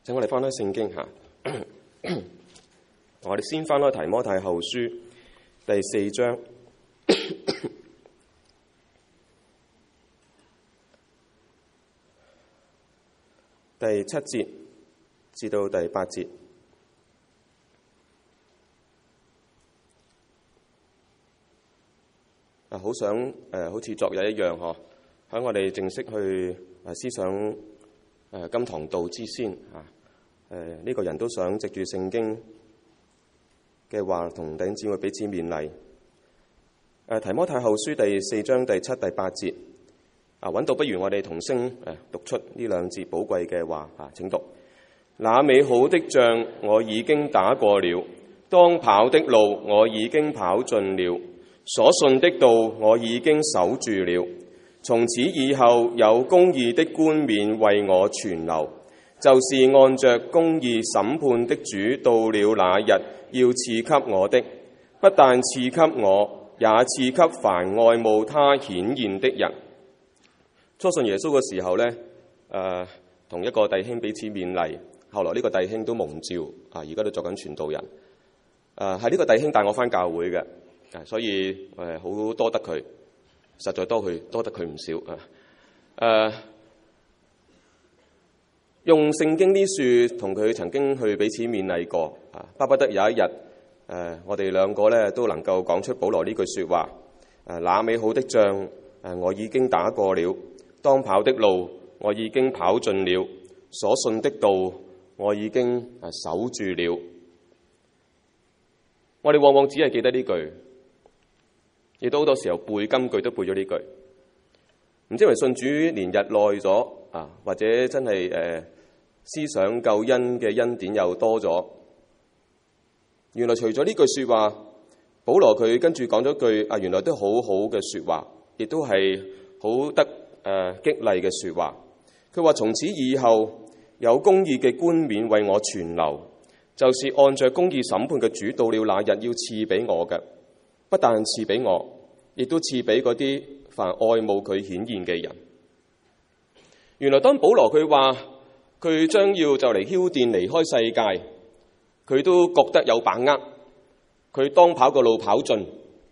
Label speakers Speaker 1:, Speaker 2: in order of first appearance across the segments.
Speaker 1: 請我哋翻開聖經嚇，我哋先翻開提摩太後書第4章第7節至到第8節。好想好似昨日一樣嗬，喺我哋正式去思想今堂道之先呢個人都想藉住聖經嘅話同弟兄姊妹彼此勉勵。提摩太後書第4章第7、第8節揾到，不如我哋同聲讀出呢兩節寶貴嘅話請讀。那美好的仗我已經打過了，當跑的路我已經跑盡了，所信的道我已經守住了。從此以後有公義的冠冕為我存留，就是按着公義審判的主到了那日要賜給我的，不但賜給我，也賜給凡愛慕他顯現的人。初信耶穌嘅時候呢，同一個弟兄彼此勉勵，後來呢個弟兄都蒙召，而家都做緊傳道人。係呢個弟兄帶我返教會嘅，所以好多得佢，實在多得佢唔少。用聖經啲書同佢曾經去彼此勉勵過，巴不得有一日我哋兩個咧都能夠講出保羅呢句説話：那美好的仗我已經打過了，當跑的路我已經跑盡了，所信的道我已經守住了。我哋往往只係記得呢句，亦都好多時候背金句都背咗呢句。唔知係咪信主年日耐咗或者真係思想救恩嘅恩典又多咗。原來除咗呢句説話，保羅佢跟住講咗句原來都好好嘅説話，亦都係好得激勵嘅説話。佢話：從此以後有公義嘅冠冕為我存留，就是按着公義審判嘅主到了那日要賜俾我嘅，不但賜俾我，亦都賜俾嗰啲凡愛慕佢顯現嘅人。原來當保羅佢話佢將要就嚟澆奠離開世界，佢都覺得有把握，佢當跑個路跑盡，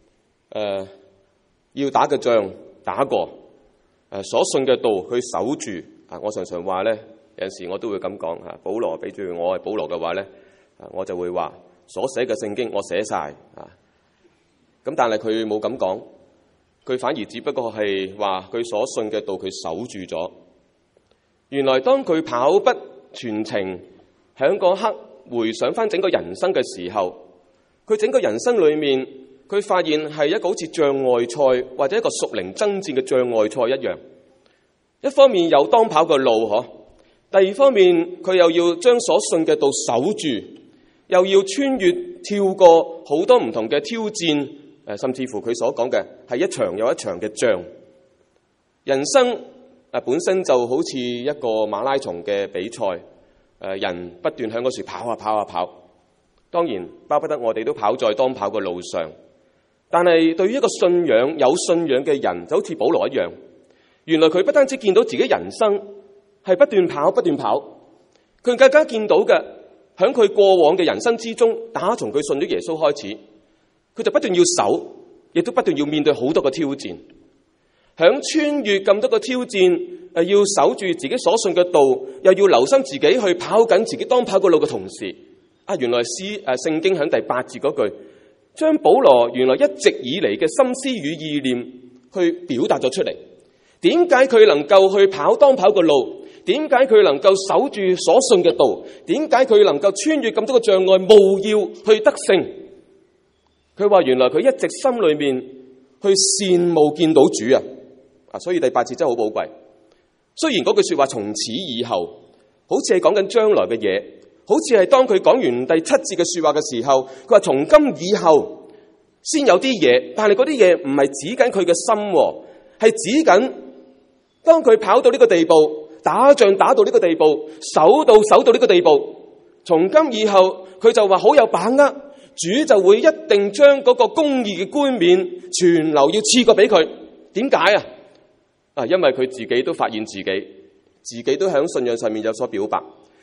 Speaker 1: 要打嘅仗打過，所信嘅道佢守住。我常常話咧，有陣時我都會咁講保羅俾住我係保羅嘅話咧，我就會話所寫嘅聖經我寫晒咁，但係佢冇咁講，佢反而只不過係話佢所信嘅道佢守住咗。原來當佢跑不全程，喺嗰刻回想翻整個人生嘅時候，佢整個人生裏面，佢發現係一個好似障礙賽或者一個屬靈爭戰嘅障礙賽一樣。一方面有當跑嘅路第二方面佢又要將所信嘅道守住，又要穿越跳過好多唔同嘅挑戰，甚至乎佢所講嘅係一場又一場嘅仗。人生本身就好似一個馬拉松嘅比賽，人不斷向嗰處跑。當然巴不得我哋都跑在當跑嘅路上，但係對於一個信仰有信仰嘅人，就好似保羅一樣，原來佢不單止見到自己人生係不斷跑，佢更加見到嘅喺佢過往嘅人生之中，打從佢信咗耶穌開始，佢就不斷要守，亦都不斷要面對好多個挑戰。喺穿越咁多個挑戰，要守住自己所信嘅道，又要留心自己去跑緊自己當跑嘅路嘅同時，原來聖經喺第8節嗰句，將保羅原來一直以嚟嘅心思與意念去表達咗出嚟。點解佢能夠去跑當跑嘅路？點解佢能夠守住所信嘅道？點解佢能夠穿越咁多個障礙，務要去得勝？佢話原來佢一直心裏面去羨慕見到主所以第8節真係好寶貴。雖然嗰句說話從此以後好似係講緊將來嘅嘢，好似係當佢講完第7節嘅說話嘅時候，佢話從今以後先有啲嘢，但係嗰啲嘢唔係指緊佢嘅心，係指緊當佢跑到呢個地步，打仗打到呢個地步，守到呢個地步，從今以後佢就話好有把握，主就會一定將嗰個公義嘅冠冕存留，要賜過俾佢。點解因為佢自己都發現自己都喺信仰上面有所表白，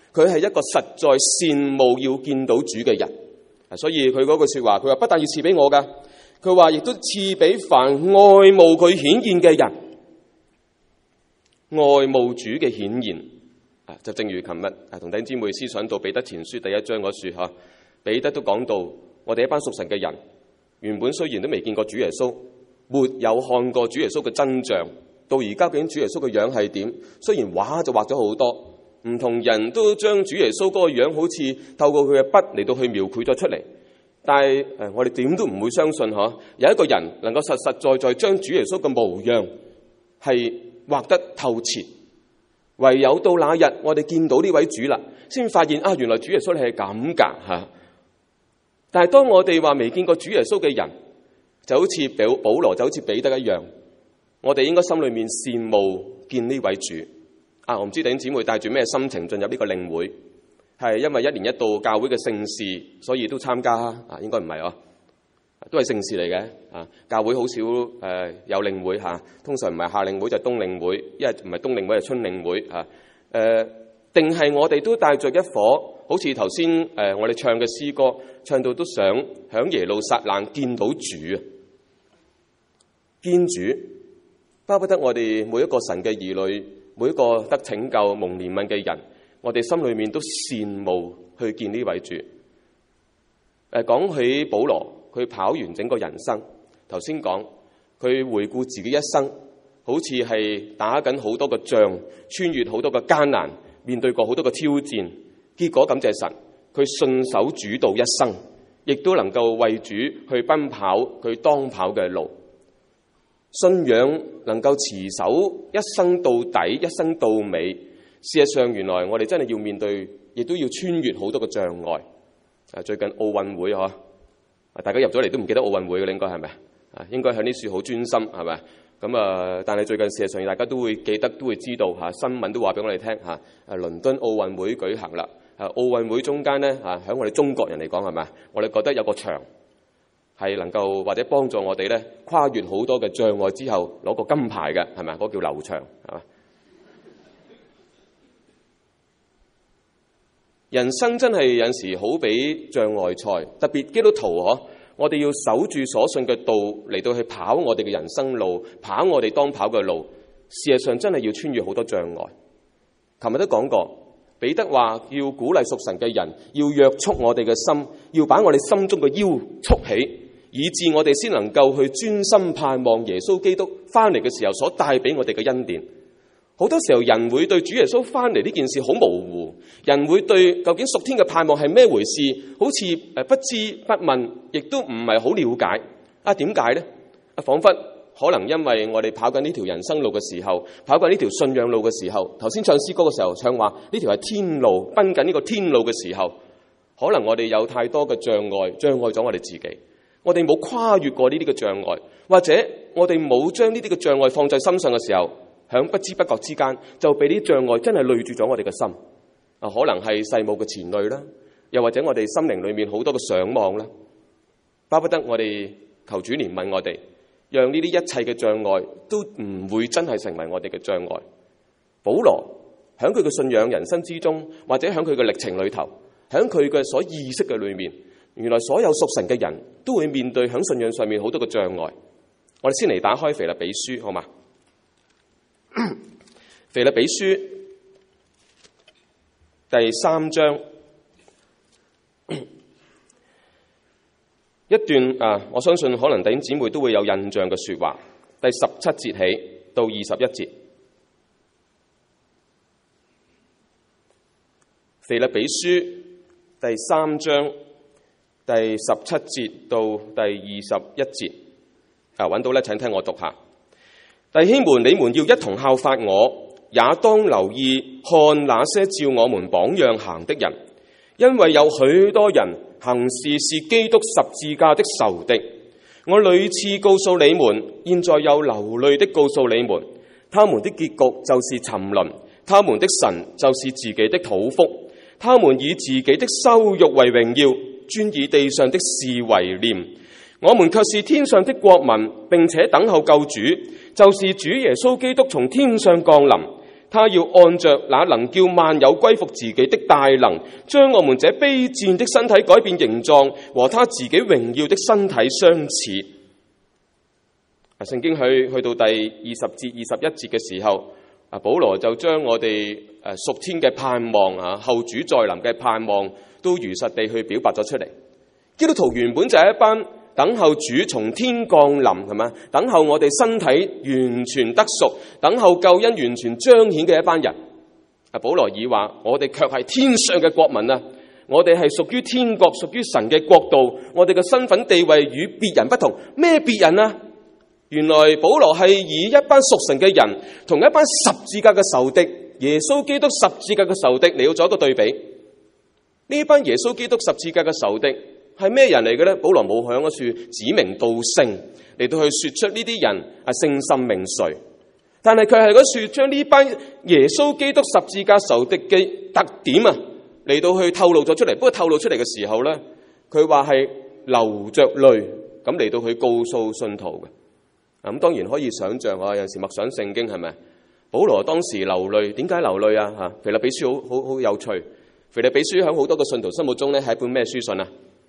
Speaker 1: 佢係一個實在羨慕要見到主嘅人。所以佢嗰句說話，佢話不但要賜俾我㗎，佢話亦都賜俾凡愛慕佢顯現嘅人。愛慕主嘅顯現，就正如琴日同弟兄姊妹思想到彼得前書第1章嗰處，彼得都講到，我哋一班屬神嘅人，原本雖然都未見過主耶穌，沒有看過主耶穌嘅真像，到而家究竟主耶穌嘅樣係點？雖然畫就畫咗好多，唔同人都將主耶穌嗰個樣好似透過佢嘅筆嚟到去描繪咗出嚟，但係我哋點都唔會相信有一個人能夠實實在在將主耶穌嘅模樣係畫得透徹。唯有到那日我哋見到呢位主啦，先發現原來主耶穌你係咁㗎。但係當我哋話未見過主耶穌嘅人，就好似保羅，就好似彼得一樣，我哋應該心裏面羨慕見呢位主。我唔知弟兄姊妹帶住咩心情進入呢個領會，係因為一年一度教會嘅盛事，所以都參加應該唔係都係盛事嚟嘅。教會好少有領會通常唔係夏令會就係冬領會，一係唔係冬領會就係春領會定係我哋都帶着一顆好似頭先我哋唱嘅詩歌，唱到都想響耶路撒冷見到主見主，巴不得我哋每一個神嘅兒女，每一個得拯救蒙憐憫嘅人，我哋心裏面都羨慕去見呢位主。講起保羅，佢跑完整個人生，頭先講佢回顧自己一生，好似係打緊好多個仗，穿越好多個艱難，面對過好多個挑戰，結果感謝神，佢信守主道一生，亦都能夠為主去奔跑佢當跑嘅路。信仰能夠持守一生到底，一生到尾。事實上原來我哋真係要面對，亦都要穿越好多個障礙。最近奧運會大家入咗嚟都唔記得奧運會嘅，應該係咪？應該喺呢處好專心係咪？咁但係最近事實上大家都會記得，都會知道新聞都話俾我哋聽倫敦奧運會舉行啦。奧運會中間咧喺我哋中國人嚟講係咪？我哋覺得有個場係能夠或者幫助我哋咧跨越好多嘅障礙之後攞個金牌嘅係咪？嗰個叫劉翔係嘛？人生真係有時好比障礙賽，特別基督徒我哋要守住所信嘅道嚟到去跑我哋嘅人生路，跑我哋當跑嘅路。事實上真係要穿越好多障礙。琴日都講過，彼得話要鼓勵屬神嘅人，要約束我哋嘅心，要把我哋心中嘅腰束起，以致我哋先能夠去專心盼望耶穌基督翻嚟嘅時候所帶俾我哋嘅恩典。好多時候人會對主耶穌翻嚟呢件事好模糊，人會對究竟屬天嘅盼望係咩回事，好似不知不問，亦都唔係好了解。點解呢？彷彿可能因為我哋跑緊呢條人生路嘅時候，跑緊呢條信仰路嘅時候，頭先唱詩歌嘅時候唱話呢條係天路，奔緊呢個天路嘅時候，可能我哋有太多嘅障礙咗我哋自己，我哋冇跨越過呢啲嘅障礙，或者我哋冇將呢啲嘅障礙放在心上嘅時候，響不知不覺之間就被啲障礙真係累住咗我哋嘅心。可能係世務嘅纏累啦，又或者我哋心靈裏面好多嘅想望啦，巴不得我哋求主憐憫我哋，讓呢啲一切嘅障礙都唔會真係成為我哋嘅障礙。保羅響佢嘅信仰人生之中，或者響佢嘅歷程裏頭，響佢嘅所意識嘅裏面，原來所有屬神嘅人都會面對響信仰上面好多嘅障礙。我哋先嚟打開腓立比書好嗎？腓立比書第3章一段我相信可能弟兄姊妹都會有印象嘅說話，第17節起到21節。腓立比書第3章第17節到第21節。揾到咧，請聽我讀下。弟兄們，你們要一同效法我，也當留意看那些照我們榜樣行的人，因為有許多人行事是基督十字架的仇敵。我屢次告訴你們，現在又流淚的告訴你們，他們的結局就是沉淪，他們的神就是自己的肚腹，他們以自己的羞辱為榮耀，專以地上的事為念。我們卻是天上的國民，並且等候救主，就是主耶穌基督從天上降臨。 他要按着那能叫萬有歸服自己的大能，將我們這卑賤的身體改變形狀，和他自己榮耀的身體相似。聖經去到第20至21節嘅時候，保羅就將我哋屬天嘅盼望後主再臨嘅盼望都如實地去表白咗出嚟。基督徒原本就係一班等候主從天降臨，係嘛？等候我哋身體完全得贖，等候救恩完全彰顯嘅一班人。保羅爾話：我哋卻係天上嘅國民啊！我哋係屬於天國、屬於神嘅國度。我哋嘅身份地位與別人不同。咩別人啊？原來保羅係以一班屬神嘅人同一班十字架嘅仇敵，耶穌基督十字架嘅仇敵嚟到做一個對比。呢班耶穌基督十字架嘅仇敵係咩人嚟嘅呢？保羅冇響嗰處指名道姓嚟到去說出呢啲人姓甚名誰，但係佢係嗰處將呢班耶穌基督十字架仇敵嘅特點嚟到去透露咗出嚟。不過透露出嚟嘅時候呢，佢話係流着淚咁嚟到去告訴信徒嘅。咁當然可以想象有陣時默想聖經係咪？保羅當時流淚，點解流淚啊？腓立比書好有趣。腓立比書喺好多個信徒心目中咧係一本咩書信啊？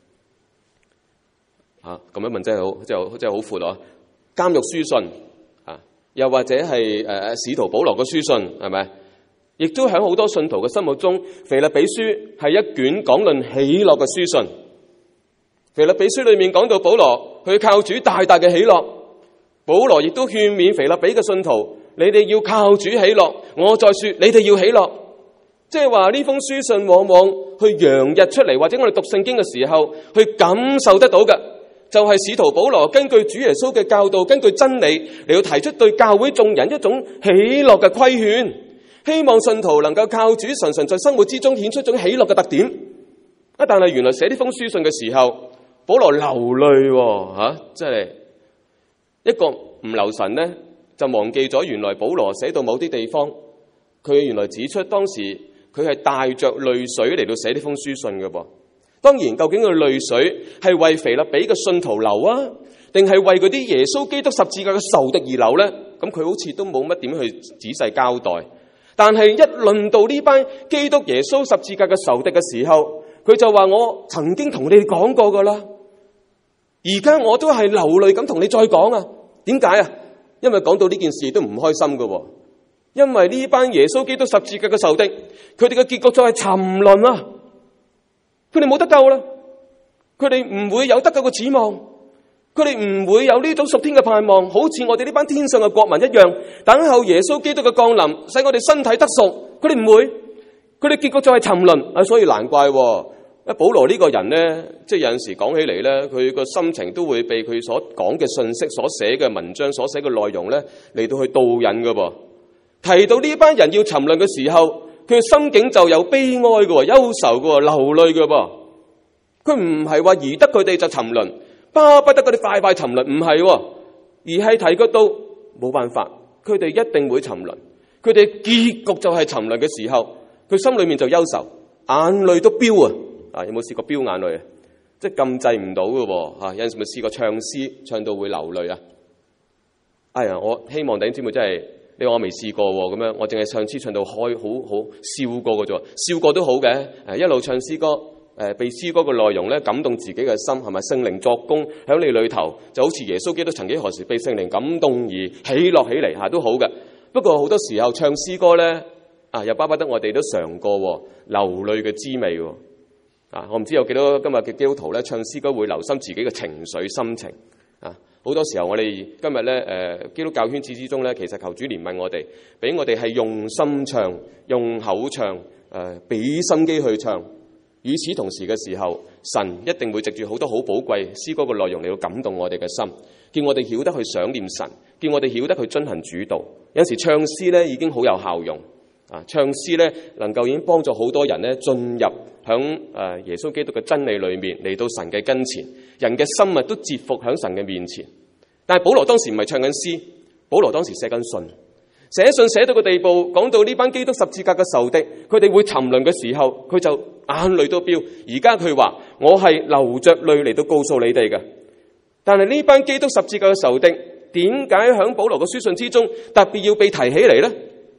Speaker 1: 咁樣問真係好闊咯。監獄書信又或者係使徒保羅嘅書信係咪？亦都喺好多信徒嘅心目中，腓立比書係一卷講論喜樂嘅書信。腓立比書裏面講到保羅佢靠主大大嘅喜樂。保羅亦都勸勉腓立比嘅信徒，你哋要靠主喜樂。我再說，你哋要喜樂。即係話呢封書信往往去洋溢出嚟，或者我哋讀聖經嘅時候去感受得到嘅，就係使徒保羅根據主耶穌嘅教導，根據真理嚟到提出對教會眾人一種喜樂嘅規勸，希望信徒能夠靠主常常在生活之中顯出一種喜樂嘅特點。但係原來寫呢封書信嘅時候，保羅流淚即係一個唔留神呢，就忘記咗原來保羅寫到某啲地方，佢原來指出當時佢係帶着淚水嚟到寫呢封書信嘅噃。當然，究竟佢淚水係為腓立比嘅信徒流啊，定係為嗰啲耶穌基督十字架嘅仇敵而流呢？咁佢好似都冇乜點去仔細交代。但係一論到呢班基督耶穌十字架嘅仇敵嘅時候，佢就話：我曾經同你哋講過噶啦。而家我都係流淚咁同你再講啊！點解啊？因為講到呢件事都唔開心㗎，因為呢班耶穌基督十字架嘅仇敵，佢哋嘅結局就係沉淪啊！佢哋冇得救啦，佢哋唔會有得救嘅指望，佢哋唔會有呢種屬天嘅盼望，好似我哋呢班天上嘅國民一樣，等候耶穌基督嘅降臨，使我哋身體得贖。佢哋唔會，佢哋結局就係沉淪。所以難怪保羅呢個人呢，即係有陣時講起嚟呢，佢個心情都會被佢所講嘅信息、所寫嘅文章、所寫嘅內容呢嚟到去導引㗎噃。提到呢班人要沉淪嘅時候，佢嘅心境就有悲哀嘅、憂愁嘅、流淚嘅噃。佢唔係話宜得佢哋就沉淪，巴不得佢哋快快沉淪，唔係，而係提及到冇辦法，佢哋一定會沉淪。佢哋結局就係沉淪嘅時候，佢心裏面就憂愁，眼淚都飆啊！有冇試過飆眼淚啊？即係禁制唔到嘅喎。有陣時咪試過唱詩唱到會流淚啊！哎呀，我希望弟兄姊妹真係，你話我未試過咁樣，我淨係唱詩唱到開好笑過嘅啫，笑過都好嘅。一路唱詩歌，被詩歌嘅內容咧感動自己嘅心，係咪聖靈作工喺你裏頭，就好似耶穌基督曾幾何時被聖靈感動而喜樂起嚟都好嘅。不過好多時候唱詩歌咧又巴不得我哋都嘗過流淚嘅滋味。我唔知有幾多今日嘅基督徒咧唱詩歌會留心自己嘅情緒心情。好多時候我哋今日咧基督教圈子之中咧，其實求主憐憫我哋，俾我哋係用心唱、用口唱、俾心機去唱。與此同時嘅時候，神一定會藉住好多好寶貴詩歌嘅內容嚟到感動我哋嘅心，叫我哋曉得去想念神，叫我哋曉得去遵行主道。有時唱詩咧已經好有效用。唱詩咧能夠已經幫助好多人咧進入響耶穌基督嘅真理裏面，嚟到神嘅跟前，人嘅心都折服響神嘅面前。但係保羅當時唔係唱緊詩，保羅當時寫緊信，寫信寫到個地步，講到呢班基督十字架嘅仇敵，佢哋會沉淪嘅時候，佢就眼淚都飆。而家佢話：我係流着淚嚟到告訴你哋嘅。但係呢班基督十字架嘅仇敵，點解響保羅嘅書信之中特別要被提起嚟呢？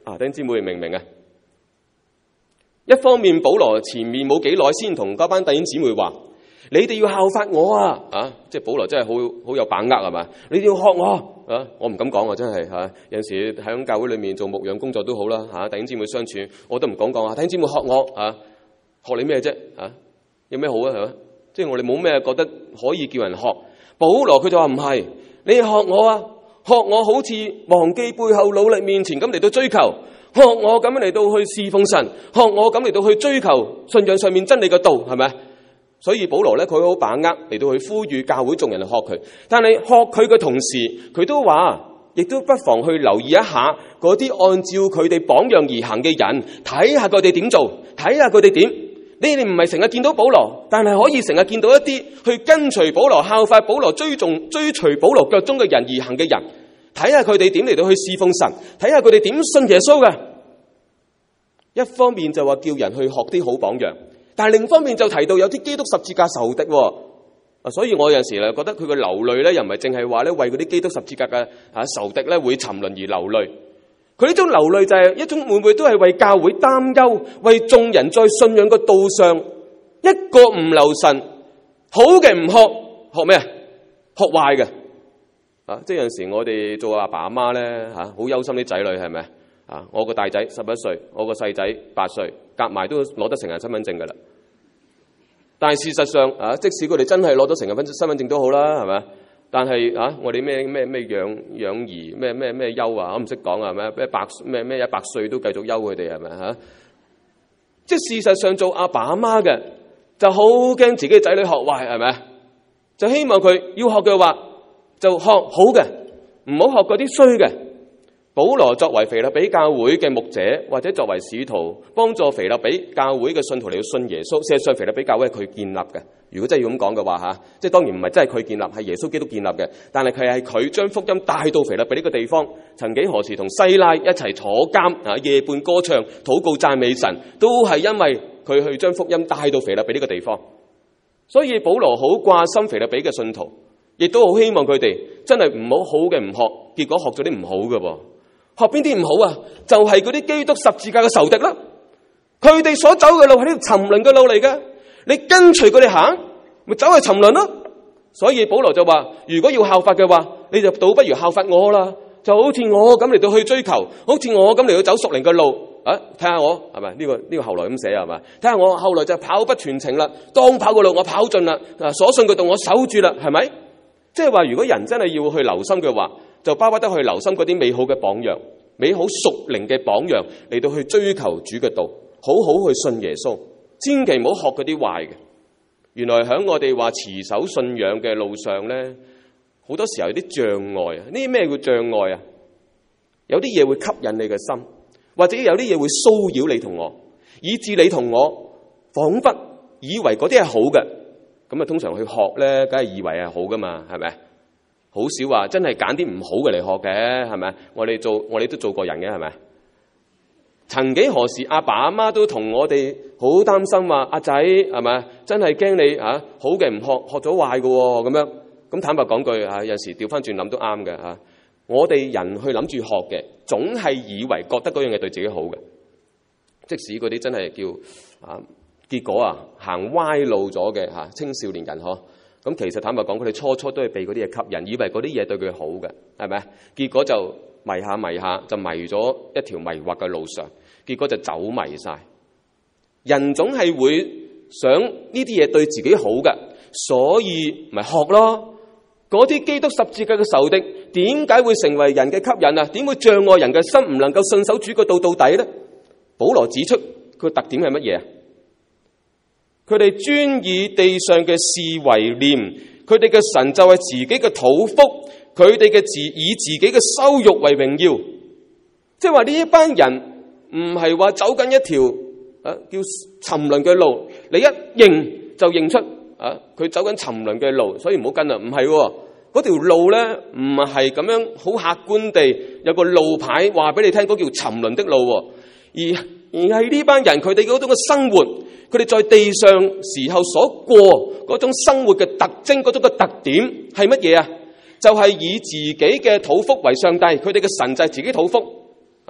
Speaker 1: 弟兄姊妹明唔明啊？一方面保羅前面冇幾耐先同嗰班弟兄姊妹話，你哋要效法我啊！即係保羅真係好有把握係嘛？你哋要學我啊！我唔敢講真係嚇。有陣時喺教會裏面做牧養工作都好啦嚇，弟兄姊妹相處我都唔講啊！弟兄姊妹學我啊，學你咩啫啊？有咩好啊？係嘛？即係我哋冇咩覺得可以叫人學。保羅佢就話唔係，你學我啊！學我好似忘記背後努力面前咁嚟到追求，學我咁樣嚟到去侍奉神，學我咁嚟到去追求信仰上面真理嘅道，係咪？所以保羅咧，佢好把握嚟到去呼籲教會眾人去學佢。但係學佢嘅同時，佢都話，亦都不妨去留意一下嗰啲按照佢哋榜樣而行嘅人，睇下佢哋點做，睇下佢哋點。你哋唔係成日見到保羅，但係可以成日見到一啲去跟隨保羅、效法保羅、追隨保羅腳蹤嘅人而行嘅人，睇下佢哋點嚟到去侍奉神，睇下佢哋點信耶穌嘅。一方面就話叫人去學啲好榜樣，但係另一方面就提到有啲基督十字架仇敵喎。所以我有陣時咧覺得佢嘅流淚咧，又唔係淨係話咧為嗰啲基督十字架嘅仇敵咧會沉淪而流淚。佢呢種流淚就係一種會唔會都係為教會擔憂，為眾人在信仰嘅道上一個唔留神，好嘅唔學咩啊？學壞嘅即係有陣時我哋做阿爸阿媽咧好憂心啲仔女係咪啊？我個大仔11歲，我個細仔8歲，夾埋都攞得成人身份證噶啦。但係事實上即使佢哋真係攞到成人身份證都好啦，係咪？但係我哋咩養兒咩憂啊，我唔識講係咪？咩100歲都繼續憂佢哋係咪？即係事實上做阿爸阿媽嘅就好驚自己仔女學壞係咪？就希望佢要學嘅話就學好嘅，唔好學嗰啲衰嘅。保羅作為腓立比教會嘅牧者，或者作為使徒幫助腓立比教會嘅信徒嚟到信耶穌，事實上腓立比教會係佢建立嘅。如果真係要咁講嘅話即係當然唔係真係佢建立，係耶穌基督建立嘅。但係佢將福音帶到腓立比呢個地方。曾幾何時同西拉一齊坐監夜半歌唱禱告讚美神，都係因為佢去將福音帶到腓立比呢個地方。所以保羅好掛心腓立比嘅信徒，亦都好希望佢哋真係唔好嘅唔學，結果學咗啲唔好嘅噃。學邊啲唔好啊？就係嗰啲基督十字架嘅仇敵啦。佢哋所走嘅路係呢條沉淪嘅路嚟嘅，你跟隨佢哋行，咪走去沉淪咯。所以保羅就話：如果要效法嘅話，你就倒不如效法我啦。就好似我咁嚟到去追求，好似我咁嚟到走屬靈嘅路。睇下我係咪？呢個後來咁寫係咪？睇下我後來就跑不全程啦，當跑嘅路我跑盡啦，所信嘅道我守住啦，係咪？即係話，如果人真係要去留心嘅話，就巴不得去留心嗰啲美好嘅榜樣，美好屬靈嘅榜樣嚟到去追求主嘅道，好好去信耶穌，千祈唔好學嗰啲壞嘅。原來喺我哋話持守信仰嘅路上咧，好多時候有啲障礙啊！呢啲咩叫障礙啊？有啲嘢會吸引你嘅心，或者有啲嘢會騷擾你同我，以致你同我彷彿以為嗰啲係好嘅。咁通常去學咧，梗係以為係好噶嘛，係咪？好少話真係揀啲唔好嘅嚟學嘅，係咪？我哋都做過人嘅，係咪？曾幾何時，阿爸阿媽都同我哋好擔心話：阿仔係咪？真係驚你好嘅唔學，學咗壞嘅喎，咁樣。咁坦白講句有時調翻轉諗都啱嘅。我哋人去諗住學嘅，總係以為覺得嗰樣嘢對自己好嘅，即使嗰啲真係叫結果行歪路咗嘅青少年人咁其實坦白講，佢哋初都係被嗰啲嘢吸引，以為嗰啲嘢對佢好嘅，係咪？結果就迷下就迷咗一條迷惑嘅路上，結果就走迷晒。人總係會想呢啲嘢對自己好嘅，所以咪學咯。嗰啲基督十字架嘅仇敵，點解會成為人嘅吸引啊？點會障礙人嘅心，唔能夠信守主嘅道到底呢？保羅指出佢特點係乜嘢？佢哋專以地上嘅事為念，佢哋嘅神就係自己嘅肚腹，佢哋嘅以自己嘅羞辱為榮耀。即係話呢一班人唔係話走緊一條叫沉淪嘅路，你一認就認出佢走緊沉淪嘅路，所以唔好跟啦。唔係嗰條路咧，唔係咁樣好客觀地有個路牌話俾你聽，嗰叫沉淪的路，而係呢班人佢哋嗰種嘅生活，佢哋在地上時候所過嗰種生活嘅特徵，嗰種嘅特點係乜嘢啊？就係以自己嘅肚腹為上帝，佢哋嘅神就係自己肚腹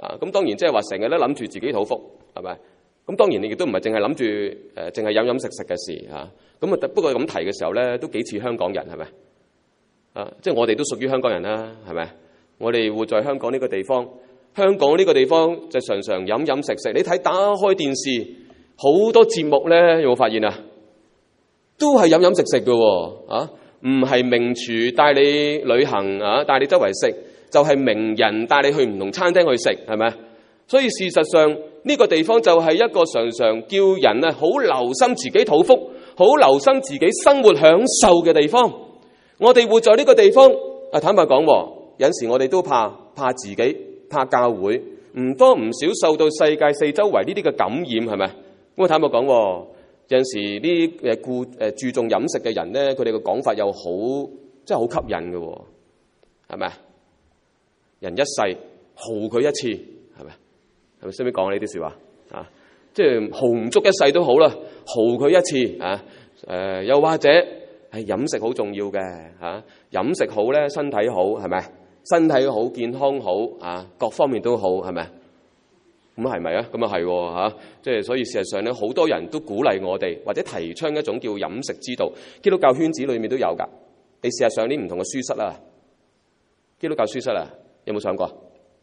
Speaker 1: 咁當然即係話成日都諗住自己肚腹，係咪？咁當然你亦都唔係淨係諗住淨係飲飲食食嘅事嚇。咁不過咁提嘅時候咧，都幾似香港人係咪？即係我哋都屬於香港人啦，係咪？我哋活在香港呢個地方，香港呢個地方就常常飲飲食食。你睇打開電視，好多節目咧，有冇發現啊？都係飲飲食食嘅喎，唔係名廚帶你旅行帶你周圍食，就係名人帶你去唔同餐廳去食，係咪？所以事實上呢個地方就係一個常常叫人好留心自己肚腹，好留心自己生活享受嘅地方。我哋活在呢個地方，坦白講，有時我哋都怕自己，怕教會，唔多唔少受到世界四周圍呢啲嘅感染，係咪？咁坦白講，有陣時呢注重飲食嘅人咧，佢哋嘅講法又好，真係好吸引嘅，係咪？人一世豪佢一次，係咪？係咪需唔需要講呢啲説話啊？即係豪唔足一世都好啦，豪佢一次啊！又或者係飲食好重要嘅嚇，飲食好咧，身體好，係咪？身體好，健康好啊，各方面都好，係咪？咁係咪啊？咁啊係嚇，即係所以事實上咧，好多人都鼓勵我哋，或者提倡一種叫飲食之道。基督教圈子裏面都有㗎。你試下上啲唔同嘅書室啦，基督教書室啊，有冇上過？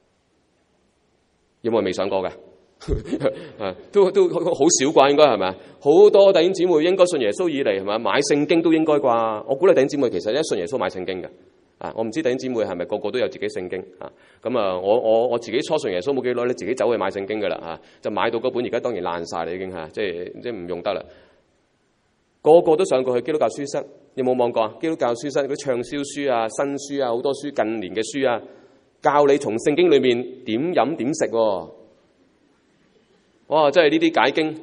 Speaker 1: 有冇未上過嘅？都好少啩，應該係咪？好多弟兄姊妹應該信耶穌以嚟係咪？買聖經都應該啩？我鼓勵弟兄姊妹其實一信耶穌買聖經嘅。我唔知弟兄姊妹係咪個個都有自己聖經啊？咁我自己初信耶穌冇幾耐咧，自己走去買聖經㗎啦，就買到嗰本而家當然爛晒啦已經嚇，即係唔用得啦。個個都上過去基督教書室，有冇望過啊？基督教書室嗰啲暢銷書啊、新書啊、好多書近年嘅書啊，教你從聖經裏面點飲點食喎。哇！真係呢啲解經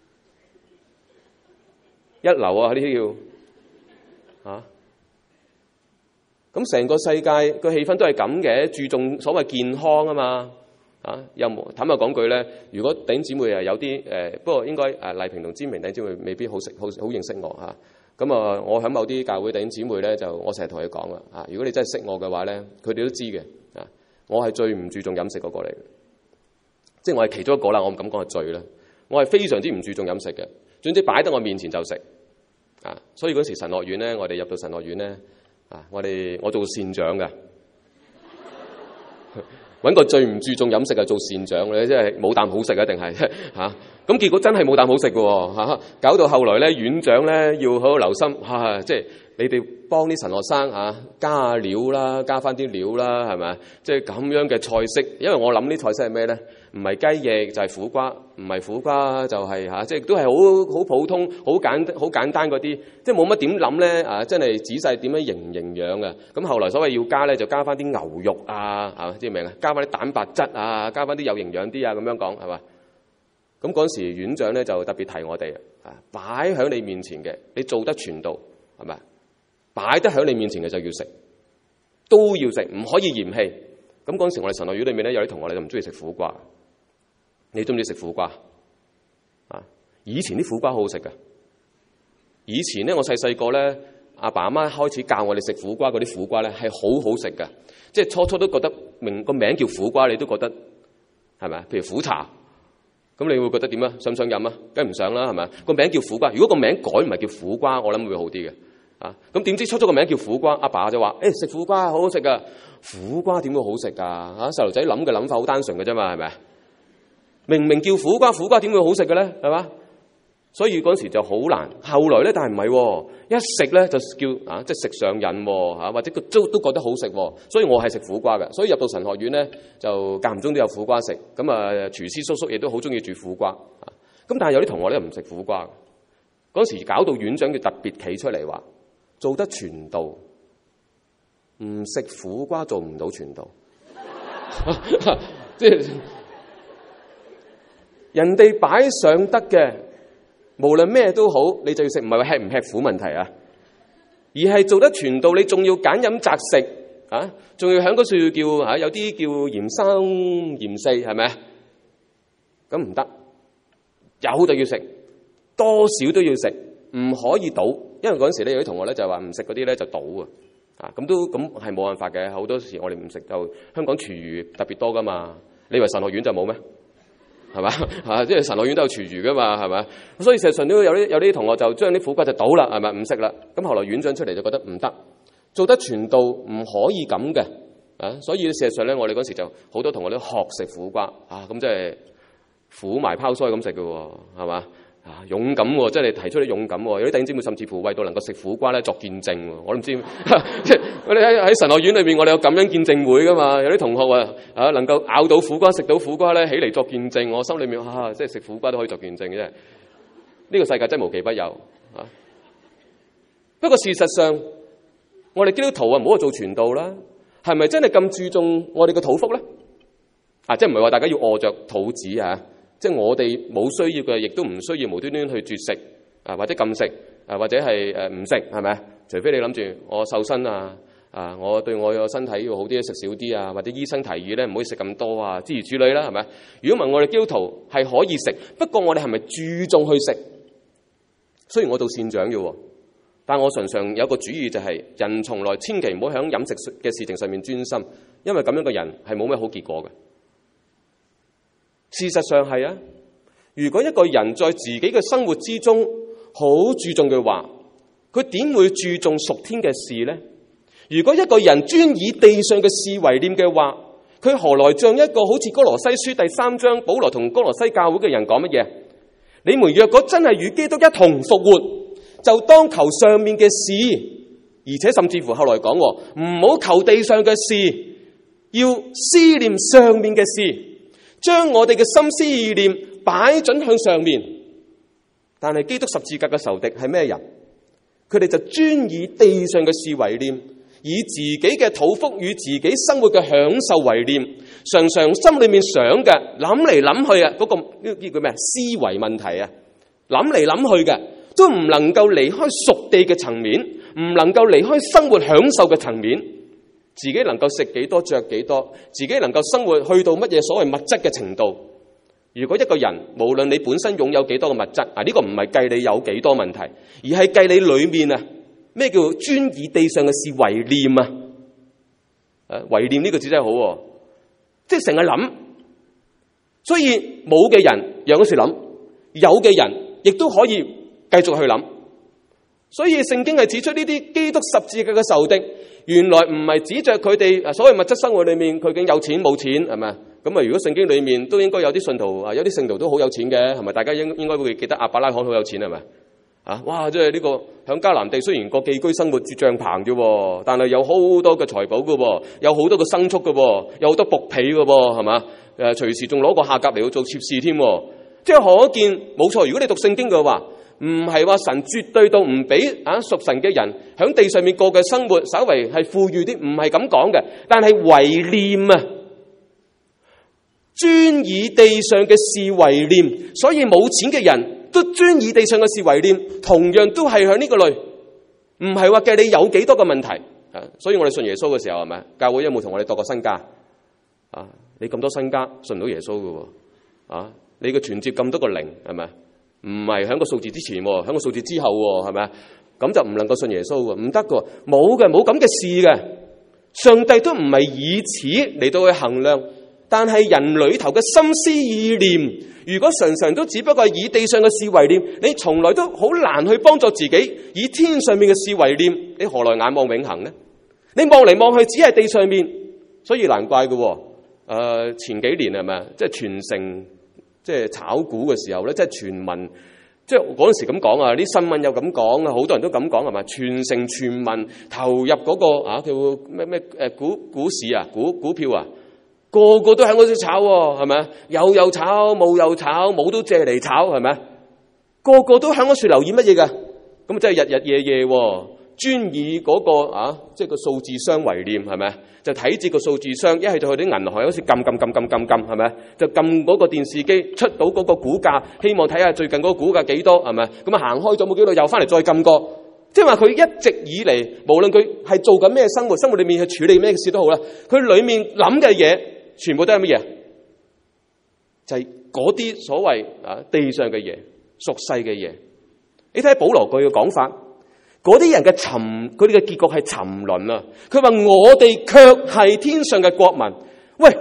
Speaker 1: 一流啊！呢啲要咁成個世界個氣氛都係咁嘅，注重所謂健康啊嘛又冇坦白講句咧，如果弟兄姊妹有啲不過應該麗萍同詹明弟兄姊妹未必好認識我咁我喺某啲教會弟兄姊妹咧，就我成日同佢講啦如果你真係識我嘅話咧，佢哋都知嘅我係最唔注重飲食嗰個嚟嘅，即係我係其中一個啦，我唔敢講係最啦，我係非常之唔注重飲食嘅，總之擺得我面前就食所以嗰時神學院咧，我哋入到神學院咧我做善長嘅，揾個最唔注重飲食嘅做善長咧，即係冇啖好食一定係咁結果真係冇啖好食嘅搞到後來咧院長咧要好好留心即係你哋幫啲神學生加料啦，加翻啲料啦，係咪？即係咁樣嘅菜式，因為我諗啲菜式係咩咧？唔係雞翼就係苦瓜，唔係苦瓜就係即係都係好普通、好簡單嗰啲，即係冇乜點諗咧真係仔細點樣營養嘅。咁後來所謂要加咧，就加翻啲牛肉知唔明啊？加翻啲蛋白質加翻啲有營養啲咁樣講係嘛？咁嗰時院長咧就特別提我哋擺喺你面前嘅，你做得傳道係咪？擺得喺你面前嘅就要食，都要食，唔可以嫌棄。咁嗰時我哋神學院裏面咧有啲同學你就唔中意食苦瓜。你中唔中意食苦瓜以前啲苦瓜好好食㗎。以前咧我細個咧，阿爸阿媽開始教我哋食苦瓜，嗰啲苦瓜咧係好好食㗎。即係初都覺得個名叫苦瓜，你都覺得係咪？譬如苦茶，咁你會覺得點啊？想唔想飲啊？梗係唔想啦，係咪？個名叫苦瓜，如果個名改唔係叫苦瓜，我諗會好啲嘅。咁點知出咗個名叫苦瓜，阿爸就話食苦瓜好好食㗎。苦瓜點會好食㗎？細路仔諗嘅諗法好單純嘅啫嘛，係咪？明明叫苦瓜，苦瓜點會好食嘅咧？係嘛？所以嗰時就好難。後來咧，但係唔係，一食咧就叫即係食上癮或者都覺得好食。所以我係食苦瓜嘅。所以入到神學院咧，就間唔中都有苦瓜食。咁廚師叔叔亦都好中意煮苦瓜。咁但係有啲同學咧唔食苦瓜。嗰時搞到院長要特別企出嚟話，做得傳道，唔食苦瓜做唔到傳道。即係。人哋擺上得嘅，無論咩都好，你就要食，唔係話吃唔吃苦問題而係做得傳道，你仲要揀飲擇食仲要喺嗰處叫有啲叫嫌三嫌四，係咪？咁唔得，有就要食，多少都要食，唔可以倒，因為嗰陣時咧有啲同學咧就話唔食嗰啲咧就倒咁係冇辦法嘅，好多時我哋唔食就香港廚餘特別多噶嘛。 你以為神學院就冇咩？係嘛？即係神學院都有廚餘噶嘛，係咪？所以事實上都有啲同學就將啲苦瓜就倒啦，係咪？唔食啦。咁後來院長出嚟就覺得唔得，做得傳道唔可以咁嘅。所以事實上咧，我哋嗰時就好多同學都學食苦瓜咁即係苦埋泡腮咁食嘅喎，係嘛？勇敢喎，即係你提出啲勇敢喎。有啲弟兄姊妹甚至乎為到能夠食苦瓜咧作見證喎，我都唔知。即係我哋喺神學院裏面，我哋有感恩見證會噶嘛。有啲同學能夠咬到苦瓜、食到苦瓜咧，起嚟作見證。我心裏面即係食苦瓜都可以作見證嘅啫。呢個世界真係無奇不有。不過事實上，我哋基督徒唔好話做傳道啦，係咪真係咁注重我哋嘅肚腹咧？即係唔係話大家要餓着肚子啊？即係我哋冇需要嘅，亦都唔需要無端端去絕食或者禁食或者係唔食，係咪？除非你諗住我瘦身我對我個身體要好啲，食少啲或者醫生提議咧唔可以食咁多諸如此類啦，係咪？如果問我哋基督徒係可以食，不過我哋係咪注重去食？雖然我做善長嘅，但我常常有個主意就係人從來千祈唔好喺飲食嘅事情上面專心，因為咁樣嘅人係冇咩好結果嘅。事實上係如果一個人在自己嘅生活之中好注重嘅話，佢點會注重屬天嘅事呢？如果一個人專以地上嘅事為念嘅話，佢何來像一個好似哥羅西書第3章保羅同哥羅西教會嘅人講乜嘢？你們若果真係與基督一同復活，就當求上面嘅事，而且甚至乎後來講唔好求地上嘅事，要思念上面嘅事。將我哋嘅心思意念擺準向上面。但係基督十字架嘅仇敵係咩人？佢哋就專以地上嘅事為念，以自己嘅肚腹與自己生活嘅享受為念，常常心裏面想嘅諗嚟諗去嗰個呢叫咩？思維問題諗嚟諗去嘅都唔能夠離開屬地嘅層面，唔能夠離開生活享受嘅層面。自己能夠食幾多着幾多，自己能夠生活去到乜嘢所謂物質嘅程度。如果一個人無論你本身擁有幾多嘅物質呢個唔係計你有幾多問題，而係計你裏面咩叫專以地上嘅事為念為念呢個字真係好即係成日諗。所以冇嘅人有嗰時諗，有嘅人亦都可以繼續去諗。所以聖經係指出呢啲基督十字架嘅仇敵，原來唔係指着佢哋所謂物質生活裏面佢究竟有錢冇錢係咪？咁如果聖經裏面都應該有啲信徒有啲聖徒都好有錢嘅係咪？大家應該會記得亞伯拉罕好有錢係咪？哇！即係呢個響迦南地雖然個寄居生活住帳篷啫，但係有好多嘅財寶嘅，有好多嘅牲畜嘅，有好多僕婢嘅係嘛？隨時仲攞個夏甲嚟去做妾侍添，即係可見冇錯。如果你讀聖經嘅話，唔係話神絕對到唔俾屬神嘅人喺地上面過嘅生活稍微係富裕啲，唔係咁講嘅。但係為念專以地上嘅事為念，所以冇錢嘅人都專以地上嘅事為念，同樣都係喺呢個類，唔係話計你有幾多個問題。所以我哋信耶穌嘅時候係咪？教會有冇同我哋度過身家？你咁多身家信唔到耶穌嘅你嘅存折咁多個零係咪？唔係喺個數字之前，喺個數字之後係咪？咁就唔能夠信耶穌嘅，唔得嘅，冇咁嘅事嘅。上帝都唔係以此嚟到去衡量，但係人裏頭嘅心思意念，如果常常都只不過係以地上嘅事為念，你從來都好難去幫助自己以天上面嘅事為念，你何來眼望永恆呢？你望嚟望去只係地上面，所以難怪嘅。前幾年係咪？即係全城。即係炒股嘅時候咧，即係全民，即係嗰陣時咁講啲新聞又咁講好多人都咁講係嘛？全城全民投入嗰個叫咩股市股票個個都喺嗰度炒係咪？有炒冇又炒，冇都借嚟炒係咪？個個都喺嗰處留意乜嘢㗎？咁即係日日夜夜專以嗰個即係個數字商為念係咪？就睇住個數字商，一係就去啲銀行好似撳係咪？就撳嗰個電視機出到嗰個股價，希望睇下最近嗰個股價幾多係咪？咁行開咗冇幾耐又翻嚟再撳過，即係話佢一直以嚟無論佢係做緊咩生活裏面去處理咩事都好啦，佢裏面諗嘅嘢全部都係乜嘢？就係嗰啲所謂地上嘅嘢、俗世嘅嘢。你睇保羅佢嘅講法。嗰啲人嘅佢哋嘅結局係沉淪啊！佢話我哋卻係天上嘅國民。喂，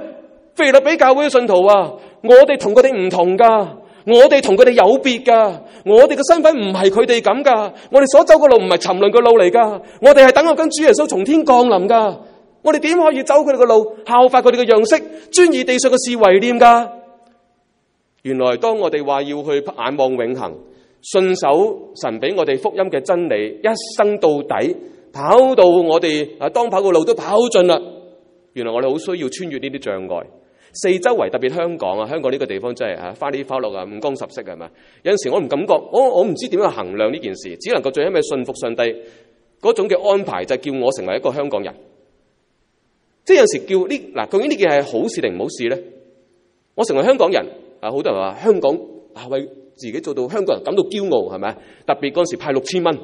Speaker 1: 腓立比教會嘅信徒啊，我哋同佢哋唔同噶，我哋同佢哋有別噶，我哋嘅身份唔係佢哋咁噶，我哋所走嘅路唔係沉淪嘅路嚟噶，我哋係等候緊主耶穌從天降臨噶，我哋點可以走佢哋嘅路，效法佢哋嘅樣式，專以地上嘅事為念噶？原來當我哋話要去眼望永恆，信守神俾我哋福音嘅真理，一生到底，跑到我哋當跑嘅路都跑盡啦。原來我哋好需要穿越呢啲障礙，四周圍特別香港啊，香港呢個地方真係花里花落啊，五光十色係咪？有陣時我唔感覺，我唔知點樣衡量呢件事，只能夠最起碼信服上帝嗰種嘅安排，就係叫我成為一個香港人。即係有陣時叫呢嗱，究竟呢件係好事定唔好事咧？我成為香港人啊，好多人話香港啊為自己做到香港人感到驕傲係咪？特別嗰陣時派6000蚊。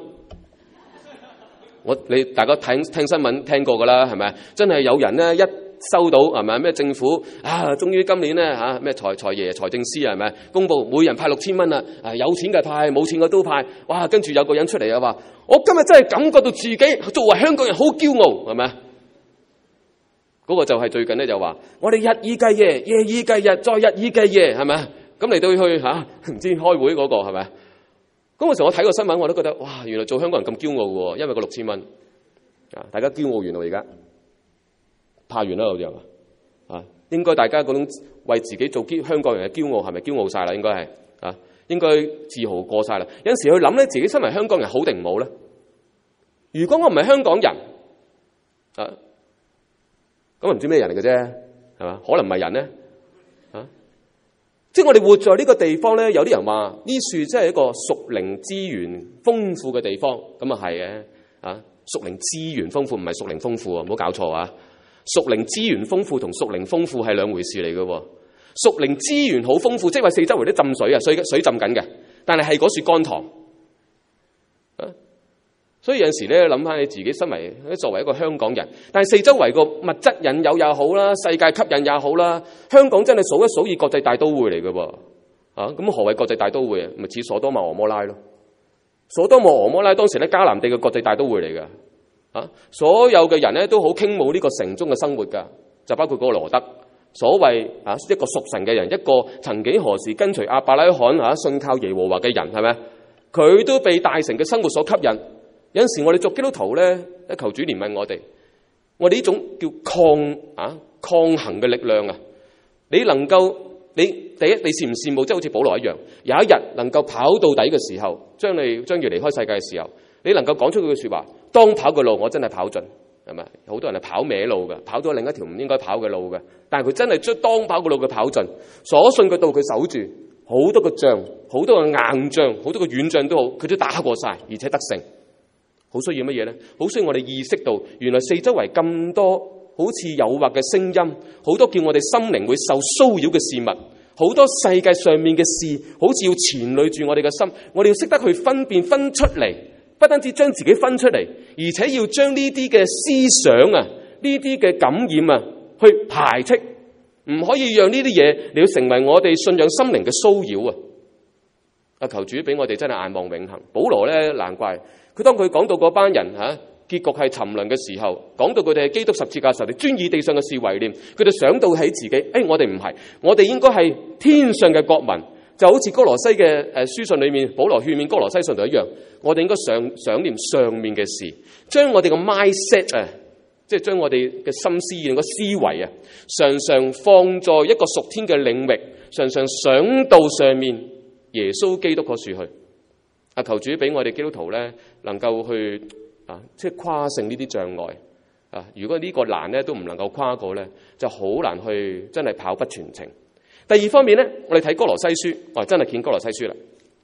Speaker 1: 你大家聽新聞聽過㗎啦，係咪？真係有人咧一收到係咪咩政府啊，終於今年咧嚇咩財爺財政司係咪公佈每人派6000蚊啦？有錢嘅派，冇錢嘅都派。哇！跟住有個人出嚟啊話：我今日真係感覺到自己作為香港人好驕傲，係咪？嗰個就係最近咧就話：我哋日以繼夜，夜以繼日，再日以繼夜，係咪？咁嚟到去唔知開會嗰個係咪？嗰個時候我睇個新聞我都覺得哇，原來做香港人咁驕傲喎，因為個6000蚊啊，大家驕傲完啦而家，派完啦好似係嘛啊，應該大家嗰種為自己做香港人嘅驕傲係咪驕傲晒啦？應該係啊，應該自豪過晒啦。有陣時去諗咧，自己身為香港人好定唔好咧？如果我唔係香港人啊，咁唔知咩人嚟嘅啫，係嘛？可能唔係人咧。即係我哋活在呢個地方咧，有啲人話呢樹真係一個屬靈資源豐富嘅地方，咁啊係嘅啊，屬靈資源豐富唔係屬靈豐富啊，唔好搞錯啊！屬靈資源豐富同屬靈豐富係兩回事嚟嘅。屬靈資源好豐富，即係話四周圍都浸水啊，水浸緊嘅，但係嗰樹乾塘啊。所以有陣時咧諗翻你自己身為作為一個香港人，但係四周圍個物質引誘也好啦，世界吸引也好啦，香港真係數一數二國際大都會嚟嘅噃啊！咁何謂國際大都會啊？咪似所多瑪俄摩拉咯。所多瑪俄摩拉當時咧迦南地嘅國際大都會嚟嘅啊！所有嘅人咧都好傾慕呢個城中嘅生活㗎，就包括嗰個羅德。所謂啊一個屬神嘅人，一個曾幾何時跟隨亞伯拉罕信靠耶和華嘅人，係咪？佢都被大城嘅生活所吸引。有陣時我哋做基督徒咧，求主憐憫我哋。我哋呢種叫抗衡嘅力量啊！你能夠第一你羨唔羨慕？即係好似保羅一樣，有一日能夠跑到底嘅時候，將要離開世界嘅時候，你能夠講出佢句說話：當跑嘅路，我真係跑盡，係咪？好多人係跑歪路嘅，跑咗另一條唔應該跑嘅路嘅，但係佢真係將當跑嘅路佢跑盡，所信嘅道佢守住，好多個仗，好多個硬仗，好多個軟仗都好，佢都打過晒，而且得勝。好需要乜嘢咧？好需要我哋意識到，原來四周圍咁多好似誘惑嘅聲音，好多叫我哋心靈會受騷擾嘅事物，好多世界上面嘅事，好似要纏累住我哋嘅心。我哋要識得去分辨，分出嚟，不單止將自己分出嚟，而且要將呢啲嘅思想啊，呢啲嘅感染啊，去排斥，唔可以讓呢啲嘢你要成為我哋信仰心靈嘅騷擾啊！求主俾我哋真係眼望永恆。保羅咧，難怪佢當佢講到嗰班人結局係沉淪嘅時候，講到佢哋係基督十字架時候，專以地上嘅事為念，佢哋想到起自己，我哋唔係，我哋應該係天上嘅國民，就好似哥羅西嘅書信裏面，保羅勸勉哥羅西信徒一樣，我哋應該想念上面嘅事，將我哋嘅 mindset 啊，即係將我哋嘅心思意念個思維啊，常常放在一個屬天嘅領域，常常想到上面耶穌基督嗰處去。求主俾我哋基督徒咧，能夠去即係跨勝呢啲障礙啊！如果呢個難咧都唔能夠跨過咧，就好難去真係跑不全程。第二方面咧，我哋睇哥羅西書，真係見哥羅西書啦。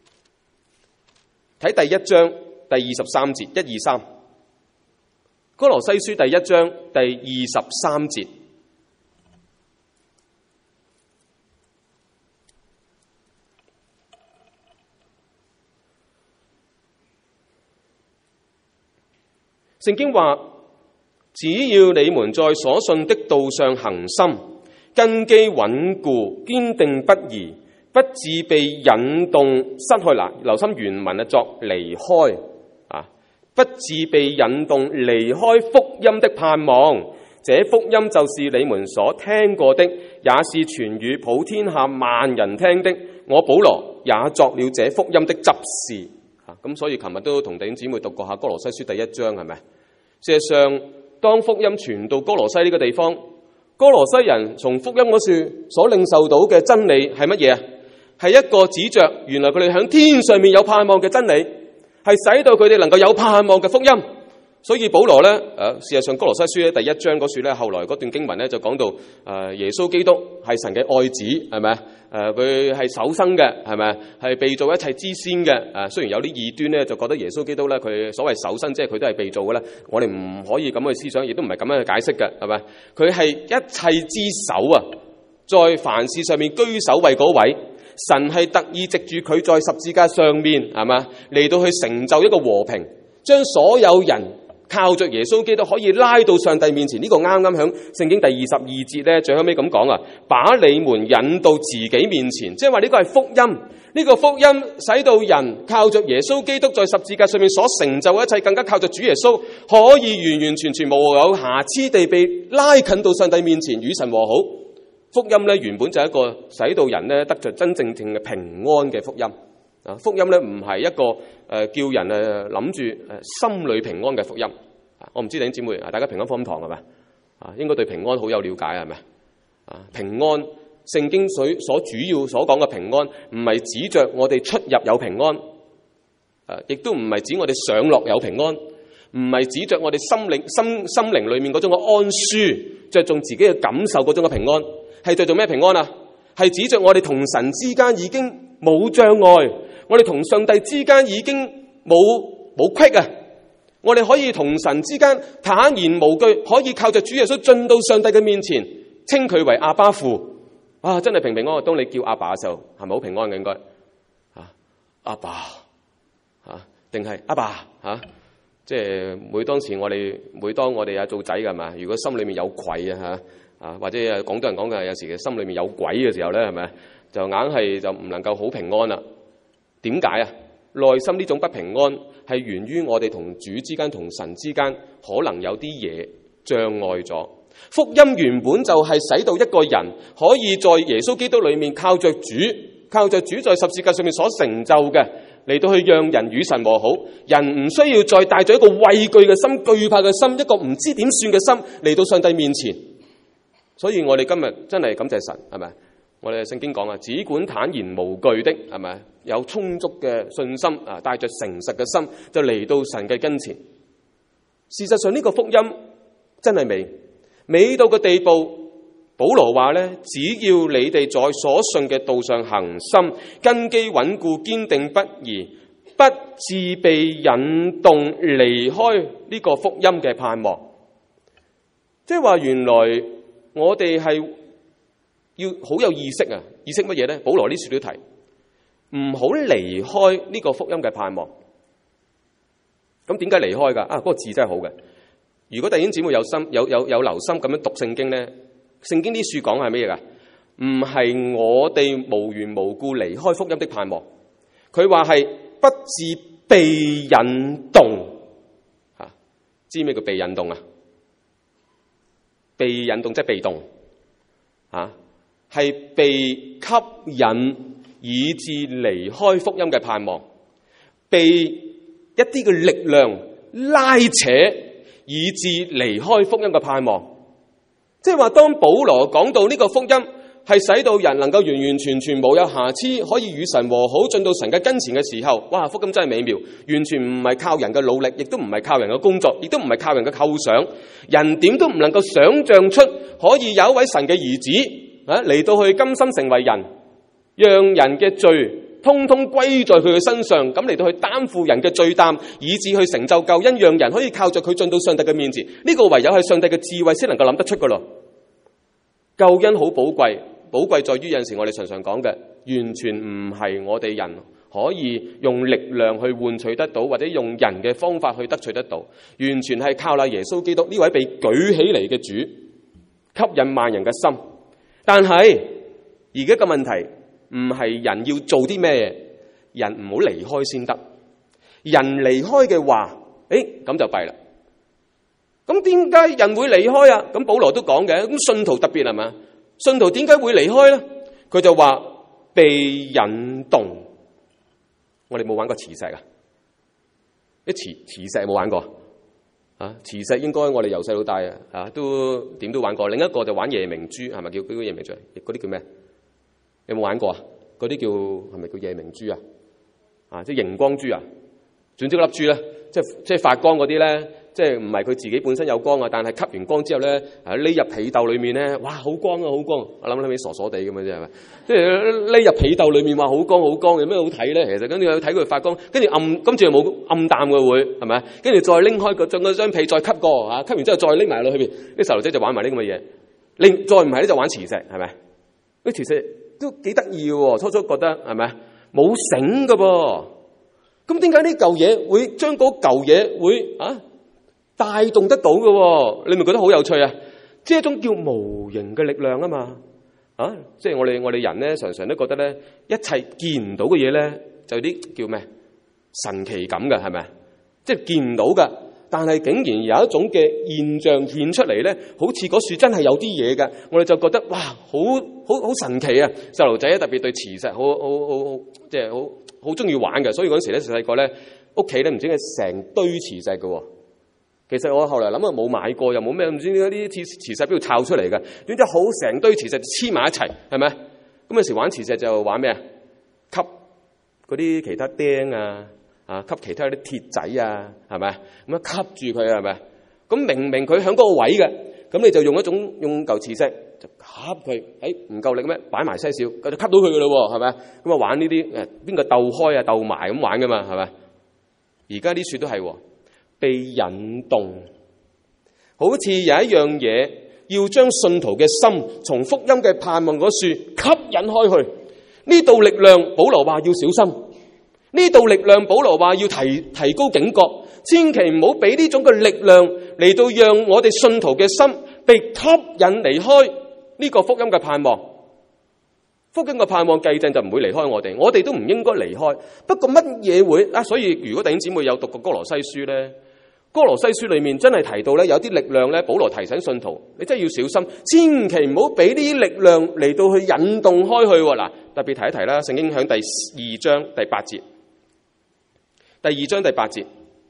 Speaker 1: 睇第1章第23節，1、2、3。哥羅西書第1章第23節。聖經話：只要你們在所信的道上恒心，根基穩固，堅定不移，不致被引動失去。留心原文作離開不致被引動離開福音的盼望， 這福音就是你們所聽過的，也是傳與普天下萬人聽的。我保羅也作了這福音的執事。咁所以琴日都同弟兄姊妹讀過下哥羅西書第1章，係咪？事實上，當福音傳到哥羅西呢個地方，哥羅西人從福音嗰處所領受到嘅真理係乜嘢啊？係一個指着原來佢哋喺天上面有盼望嘅真理，係使到佢哋能夠有盼望嘅福音。所以保羅咧，事實上哥羅西書咧第1章嗰處咧，後來嗰段經文咧就講到，耶穌基督係神嘅愛子，係咪？佢係首生嘅，係咪？係被造一切之先嘅。雖然有啲異端咧就覺得耶穌基督咧佢所謂首生，即係佢都係被造嘅咧，我哋唔可以咁去思想，亦都唔係咁樣去解釋嘅，係咪？佢係一切之首啊，在凡事上面居首位嗰位。神係特意藉住佢在十字架上面，係嘛，嚟到去成就一個和平，將所有人靠着耶穌基督可以拉到上帝面前。呢個啱啱響聖經第22節咧，最後尾咁講啊，把你們引到自己面前，即係話呢個係福音。呢個福音使到人靠着耶穌基督在十字架上面所成就嘅一切，更加靠着主耶穌可以完完全全無有瑕疵地被拉近到上帝面前，與神和好。福音咧原本就係一個使到人咧得着真正嘅平安嘅福音。福音咧唔係一個叫人諗住心裏平安嘅福音。我唔知弟兄姊妹大家平安福音堂係咪？應該對平安好有了解係咪？平安聖經所主要所講嘅平安，唔係指着我哋出入有平安，亦都唔係指我哋上落有平安，唔係指着我哋心靈裏面嗰種嘅安舒，着重自己嘅感受嗰種嘅平安。係着重咩平安啊？係指着我哋同神之間已經冇障礙，我哋同上帝之間已經冇隙啊！我哋可以同神之間坦然無懼，可以靠着主耶穌進到上帝嘅面前，稱佢為阿爸父。真係平平安安。當你叫阿爸嘅時候，係咪好平安嘅應該？阿爸定係阿爸即係每當我哋做仔㗎嘛，如果心裏面有愧或者廣東人講嘅，有時嘅心裏面有鬼嘅時候咧，係咪就硬係就唔能夠好平安啦？點解啊？內心呢種不平安係源於我哋同主之間、同神之間可能有啲嘢障礙咗。福音原本就係使到一個人可以在耶穌基督裏面靠着主在十字架上面所成就嘅，嚟到去讓人與神和好。人唔需要再帶咗一個畏懼嘅心、懼怕嘅心、一個唔知點算嘅心嚟到上帝面前。所以我哋今日真係感謝神，係咪？我哋聖經講啊，只管坦然無懼的，係咪？有充足嘅信心帶着誠實嘅心就嚟到神嘅跟前。事實上呢個福音真係美到個地步。保羅話咧，只要你哋在所信嘅道上恒心，根基穩固，堅定不移，不致被引動離開呢個福音嘅盼望。即係話原來我哋係要好有意識啊！意識乜嘢咧？保羅呢處都提，唔好離開呢個福音嘅盼望。咁點解離開㗎？嗰個字真係好嘅。如果弟兄姊妹有留心咁樣讀聖經咧，聖經啲書講係咩嘢㗎？唔係我哋無緣無故離開福音的盼望。佢話係不致被引動。知咩叫被引動啊？被引動即係被動，係被吸引以致離開福音嘅盼望，被一啲嘅力量拉扯以致離開福音嘅盼望。即係話當保羅講到呢個福音係使到人能夠完完全全無有瑕疵，可以與神和好，進到神嘅跟前嘅時候，哇！福音真係美妙，完全唔係靠人嘅努力，亦都唔係靠人嘅工作，亦都唔係靠人嘅構想，人點都唔能夠想象出可以有一位神嘅兒子嚟到去甘心成為人，讓人嘅罪通通歸在佢嘅身上，咁嚟到去擔負人嘅罪擔，以致去成就救恩，讓人可以靠着佢進到上帝嘅面前。呢個唯有係上帝嘅智慧先能夠諗得出噶咯。救恩好寶貴，寶貴在於有陣時我哋常常講嘅，完全唔係我哋人可以用力量去換取得到，或者用人嘅方法去得取得到，完全係靠賴耶穌基督呢位被舉起嚟嘅主，吸引萬人嘅心。但係而家個問題唔係人要做啲咩，人唔好離開先得。人離開嘅話，咁就弊啦。 咁點解人會離開啊？咁保羅都講嘅，咁信徒特別係嘛？信徒點解會離開咧？佢就話被引動。我哋冇玩過磁石啊？啲磁石有冇玩過啊？磁石應該我哋由細到大啊都點都玩過。另一個就玩夜明珠，係咪叫嗰個夜明珠？嗰啲叫咩？有冇玩過啊？嗰啲叫係咪叫夜明珠啊？啊，即係熒光珠啊？總之嗰粒珠咧，即係發光嗰啲咧，即係唔係佢自己本身有光啊，但係吸完光之後咧，匿入被竇裏面咧，哇，好光啊，好光！我諗起傻傻地咁嘅啫，係咪？即係匿入被竇裏面，話好光好光，有咩好睇咧？其實跟住睇佢發光，跟住今次又冇暗淡嘅會係咪？跟住再拎開將張被再吸過啊，吸完之後再拎埋落去邊，啲細路仔就玩埋呢咁嘅嘢。再唔係咧就玩磁石，係咪？啲磁石都幾得意嘅，初初覺得係咪？冇繩㗎噃。咁點解呢嚿嘢會將嗰嚿嘢會帶動得到嘅？你咪覺得好有趣啊！即係一種叫無形嘅力量啊嘛！即係我哋人咧，常常都覺得咧，一切見唔到嘅嘢咧，就有啲叫咩神奇感嘅，係咪？即係見唔到嘅，但係竟然有一種嘅現象現出嚟咧，好似嗰樹真係有啲嘢嘅，我哋就覺得哇，好神奇啊！細路仔特別對磁石好即係好中意玩嘅，所以嗰陣時咧細個咧屋企咧唔知係成堆磁石嘅。其實我後來諗啊，冇買過又冇咩，唔知點解啲磁石邊度抄出嚟嘅，總之好成堆磁石黐埋一齊，係咪？咁有時玩磁石就玩咩啊？吸嗰啲其他釘啊，吸其他啲鐵仔啊，係咪？咁樣吸住佢係咪？咁明明佢喺嗰個位嘅，咁你就用嚿磁石就吸佢，唔夠力咩？擺埋些少，佢就吸到佢噶咯，係咪？咁啊玩呢啲邊個鬥開啊鬥埋咁玩噶嘛，係咪？而家啲樹都係被引動，好似有一樣嘢要將信徒嘅心從福音嘅盼望嗰樹吸引開去。呢道力量，保羅話要小心。呢道力量，保羅話要提高警覺，千祈唔好俾呢種嘅力量嚟到讓我哋信徒嘅心被吸引離開呢個福音嘅盼望。福音嘅盼望計陣就唔會離開我哋都唔應該離開。不過乜嘢會所以如果弟兄姊妹有讀過哥羅西書咧，哥羅西書裏面真係提到咧，有啲力量咧，保羅提醒信徒，你真係要小心，千祈唔好俾呢啲力量嚟到去引動開去。嗱，特別提一提啦，聖經響第2章第8節，第2章第8節，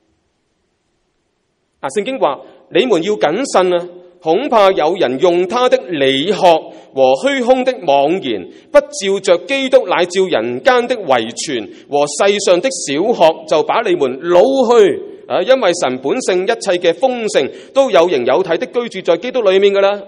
Speaker 1: 聖經話你們要謹慎啊，恐怕有人用他的理學和虛空的妄言，不照着基督乃照人間的遺傳和世上的小學，就把你們擄去。因為神本性一切嘅豐盛都有形有體的居住在基督裏面噶啦。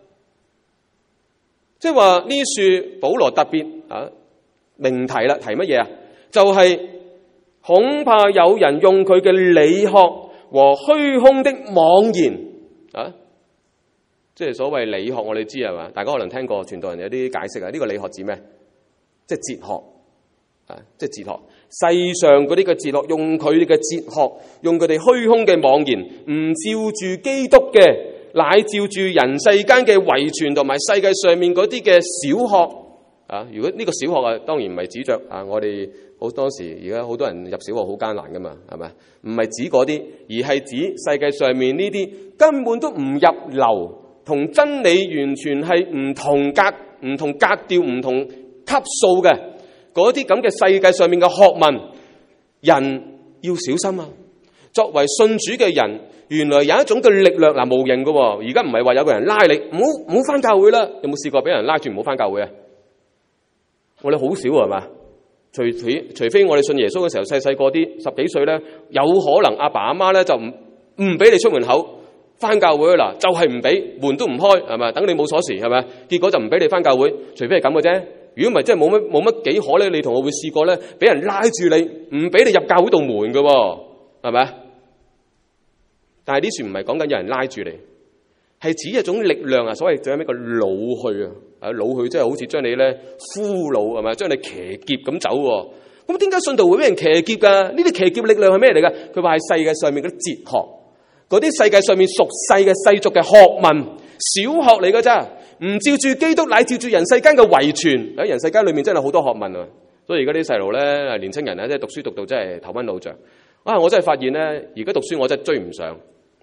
Speaker 1: 即係話呢樹保羅特別命題啦，提乜嘢啊？就係恐怕有人用佢嘅理學和虛空的妄言。即係所謂理學，我哋知係嘛？大家可能聽過傳道人有啲解釋啊。呢個理學指咩？即係哲學。即係哲學，世上嗰啲嘅哲學，用佢哋嘅哲學，用佢哋虛空嘅妄言，唔照住基督嘅，乃照住人世間嘅遺傳同埋世界上面嗰啲嘅小學。如果呢個小學當然唔係指着我哋好多時而家好多人入小學好艱難噶嘛，係咪？唔係指嗰啲，而係指世界上面呢啲根本都唔入流，同真理完全係唔同格調、唔同級數嘅。嗰啲咁嘅世界上面嘅學問，人要小心啊！作為信主嘅人，原來有一種嘅力量無形嘅。而家唔係話有個人拉你，唔好翻教會啦。有冇試過俾人拉住唔好翻教會啊？我哋好少係嘛？除非我哋信耶穌嘅時候細個啲10幾歲咧，有可能阿爸阿媽咧就唔俾你出門口翻教會啦，就係唔俾，門都唔開係咪？等你冇鎖匙係咪？結果就唔俾你翻教會，除非係咁嘅啫。如果唔係，真係冇乜幾可咧。你同我會試過咧，俾人拉住你，唔俾你入教會道門嘅，係咪？但係呢處唔係講緊有人拉住你，係指一種力量啊。所謂仲有咩個擄去啊？擄去即係好似將你咧俘虜係咪？將你騎劫咁走。咁點解信徒會俾人騎劫噶？呢啲騎劫力量係咩嚟噶？佢話係世界上面嗰啲哲學，嗰啲世界上面俗世嘅世俗嘅學問，小學嚟噶咋？唔照住基督，乃照住人世間嘅遺傳。喺人世間裏面真係好多學問啊！所以而家啲細路咧，年青人咧，即係讀書讀到真係頭昏腦脹。我真係發現咧，而家讀書我真係追唔上。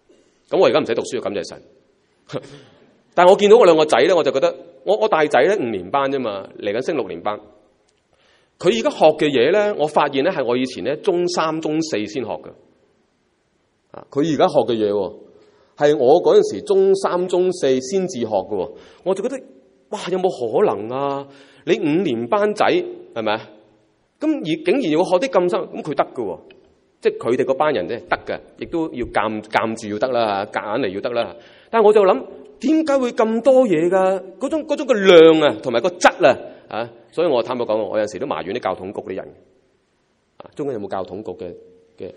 Speaker 1: 咁我而家唔使讀書，感謝神。但係我見到我兩個仔咧，我就覺得我大仔咧5年班啫嘛，嚟緊升6年班。佢而家學嘅嘢咧，我發現咧係我以前咧中3、中4先學嘅。佢而家學嘅嘢係我嗰陣時中3、中4先至學嘅。我就覺得哇，有冇可能啊？你5年班仔係咪啊？咁而竟然要學啲咁深，咁佢得嘅，即係佢哋嗰班人咧得嘅，亦都要鑑住要得啦，夾硬嚟要得啦。但係我就諗，點解會咁多嘢㗎？嗰種嘅量啊，同埋個質啊，所以我坦白講，我有陣時都埋怨啲教統局啲人中間有冇教統局嘅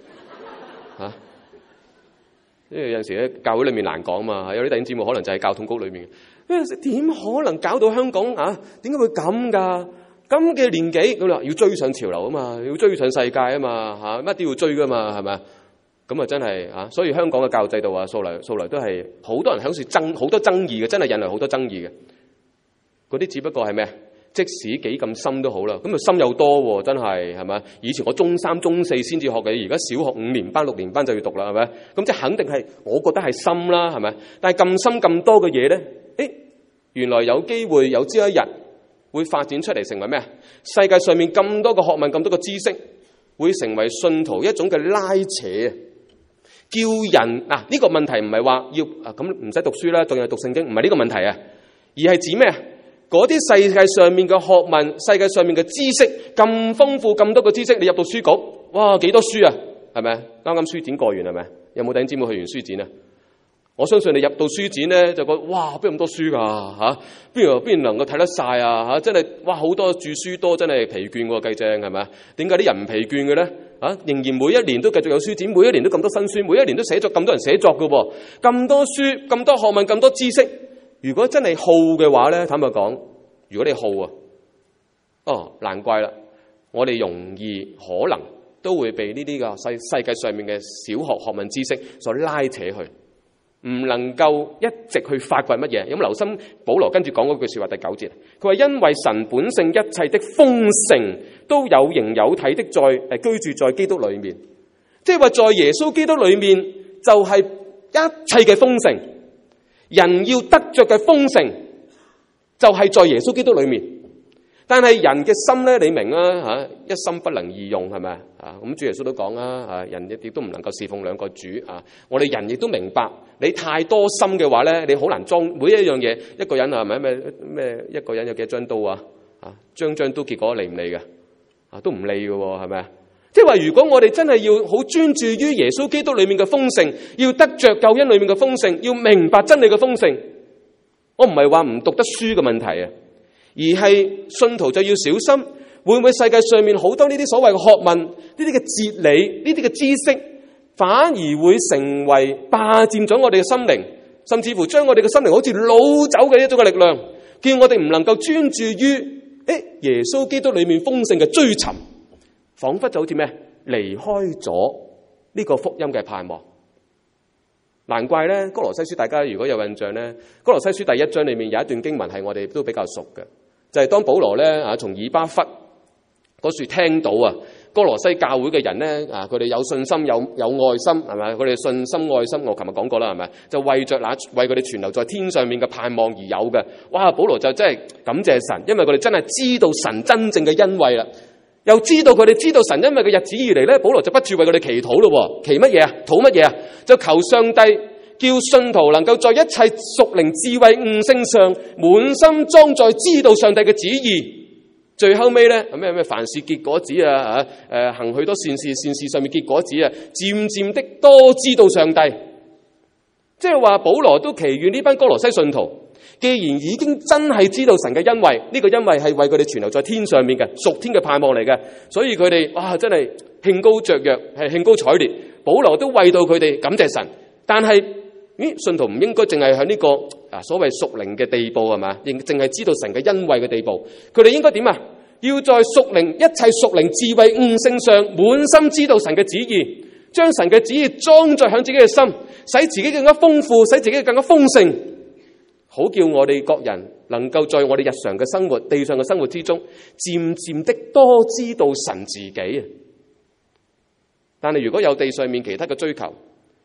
Speaker 1: 因為有陣時咧教會裏面難講嘛，有啲弟兄姊妹可能就係教統局裏面嘅，點可能搞到香港點解會咁㗎？咁嘅年紀咁啦，要追上潮流啊嘛，要追上世界啊嘛，乜都要追㗎嘛，係咪啊？咁啊真係所以香港嘅教育制度素來都係好多人喺度好多爭議嘅，真係引來好多爭議嘅。嗰啲只不過係咩？即使幾咁深都好啦，咁啊深又多喎，真係咪？以前我中3、中4先至學嘅，而家小學5年班、6年班就要讀啦，係咪？咁即係肯定係，我覺得係深啦，係咪？但係咁深咁多嘅嘢咧，原來有機會有朝一日會發展出嚟成為咩？世界上面咁多個學問、咁多個知識，會成為信徒一種嘅拉扯，叫人呢個問題唔係話要咁唔使讀書啦，仲要讀聖經，唔係呢個問題啊，而係指咩？嗰啲世界上面嘅學問、世界上面嘅知識咁豐富，咁多個知識，你入到書局，哇幾多書啊？係咪？啱啱書展過完係咪？有冇弟兄姊妹去完書展啊？我相信你入到書展咧，就覺得哇，邊咁多書㗎邊能夠睇得晒啊？真係哇，好多著書多，真係疲倦喎，計正係咪？點解啲人唔疲倦嘅咧？仍然每一年都繼續有書展，每一年都咁多新書，每一年都寫作咁多人寫作㗎喎，咁多書、咁多學問、咁多知識。如果真係好嘅話咧，坦白講，如果你好難怪啦，我哋容易可能都會被呢啲個世界上面嘅小學學問知識所拉扯去，唔能夠一直去發掘乜嘢。有冇留心保羅跟住講嗰句說話第9節？佢話因為神本性一切的豐盛都有形有體的居住在基督裏面，即係話在耶穌基督裏面就係一切嘅豐盛。人要得着嘅豐盛就係在耶穌基督裏面，但係人嘅心咧，你明啊一心不能二用，係咪咁主耶穌都講人亦都唔能夠侍奉兩個主我哋人亦都明白，你太多心嘅話咧，你好難裝每一樣嘢。一個人係咪咩？一個人有幾多張刀張刀結果利唔利嘅都唔利嘅喎，係咪？即係話，如果我哋真係要好專注於耶穌基督裏面嘅豐盛，要得着救恩裏面嘅豐盛，要明白真理嘅豐盛，我唔係話唔讀得書嘅問題而係信徒就要小心，會唔會世界上面好多呢啲所謂嘅學問、呢啲嘅哲理、呢啲嘅知識，反而會成為霸佔咗我哋嘅心靈，甚至乎將我哋嘅心靈好似擄走嘅一種嘅力量，叫我哋唔能夠專注於耶穌基督裏面豐盛嘅追尋。彷彿就好似咩？離開咗呢個福音嘅盼望。難怪咧，哥羅西書大家如果有印象咧，哥羅西書第1章裏面有一段經文係我哋都比較熟嘅，就係當保羅咧從以巴弗嗰處聽到哥羅西教會嘅人咧佢哋有信心有愛心係咪？佢哋信心愛心，我琴日講過啦係咪？就為佢哋存留在天上面嘅盼望而有嘅。哇！保羅就真係感謝神，因為佢哋真係知道神真正嘅恩惠啦。又知道佢哋知道神恩惠嘅日子而嚟咧，保羅就不住為佢哋祈禱咯。祈乜嘢啊？禱乜嘢啊？就求上帝叫信徒能夠在一切屬靈智慧悟性上滿心裝載知道上帝嘅旨意。最後尾咧咩凡事結果子行許多善事，善事上面結果子漸漸的多知道上帝。即係話保羅都祈願呢班哥羅西信徒，既然已經真係知道神嘅恩惠，呢個恩惠係為佢哋存留在天上面嘅屬天嘅盼望嚟嘅，所以佢哋哇真係興高雀躍，係興高采烈。保羅都為到佢哋感謝神，但係信徒唔應該淨係喺呢個所謂屬靈嘅地步係嘛，淨係知道神嘅恩惠嘅地步，佢哋應該點啊？要在一切屬靈智慧悟性上滿心知道神嘅旨意，將神嘅旨意裝載喺自己嘅心，使自己更加豐富，使自己更加豐盛，好叫我哋各人能夠在我哋日常嘅生活、地上嘅生活之中，漸漸的多知道神自己。但係如果有地上面其他嘅追求，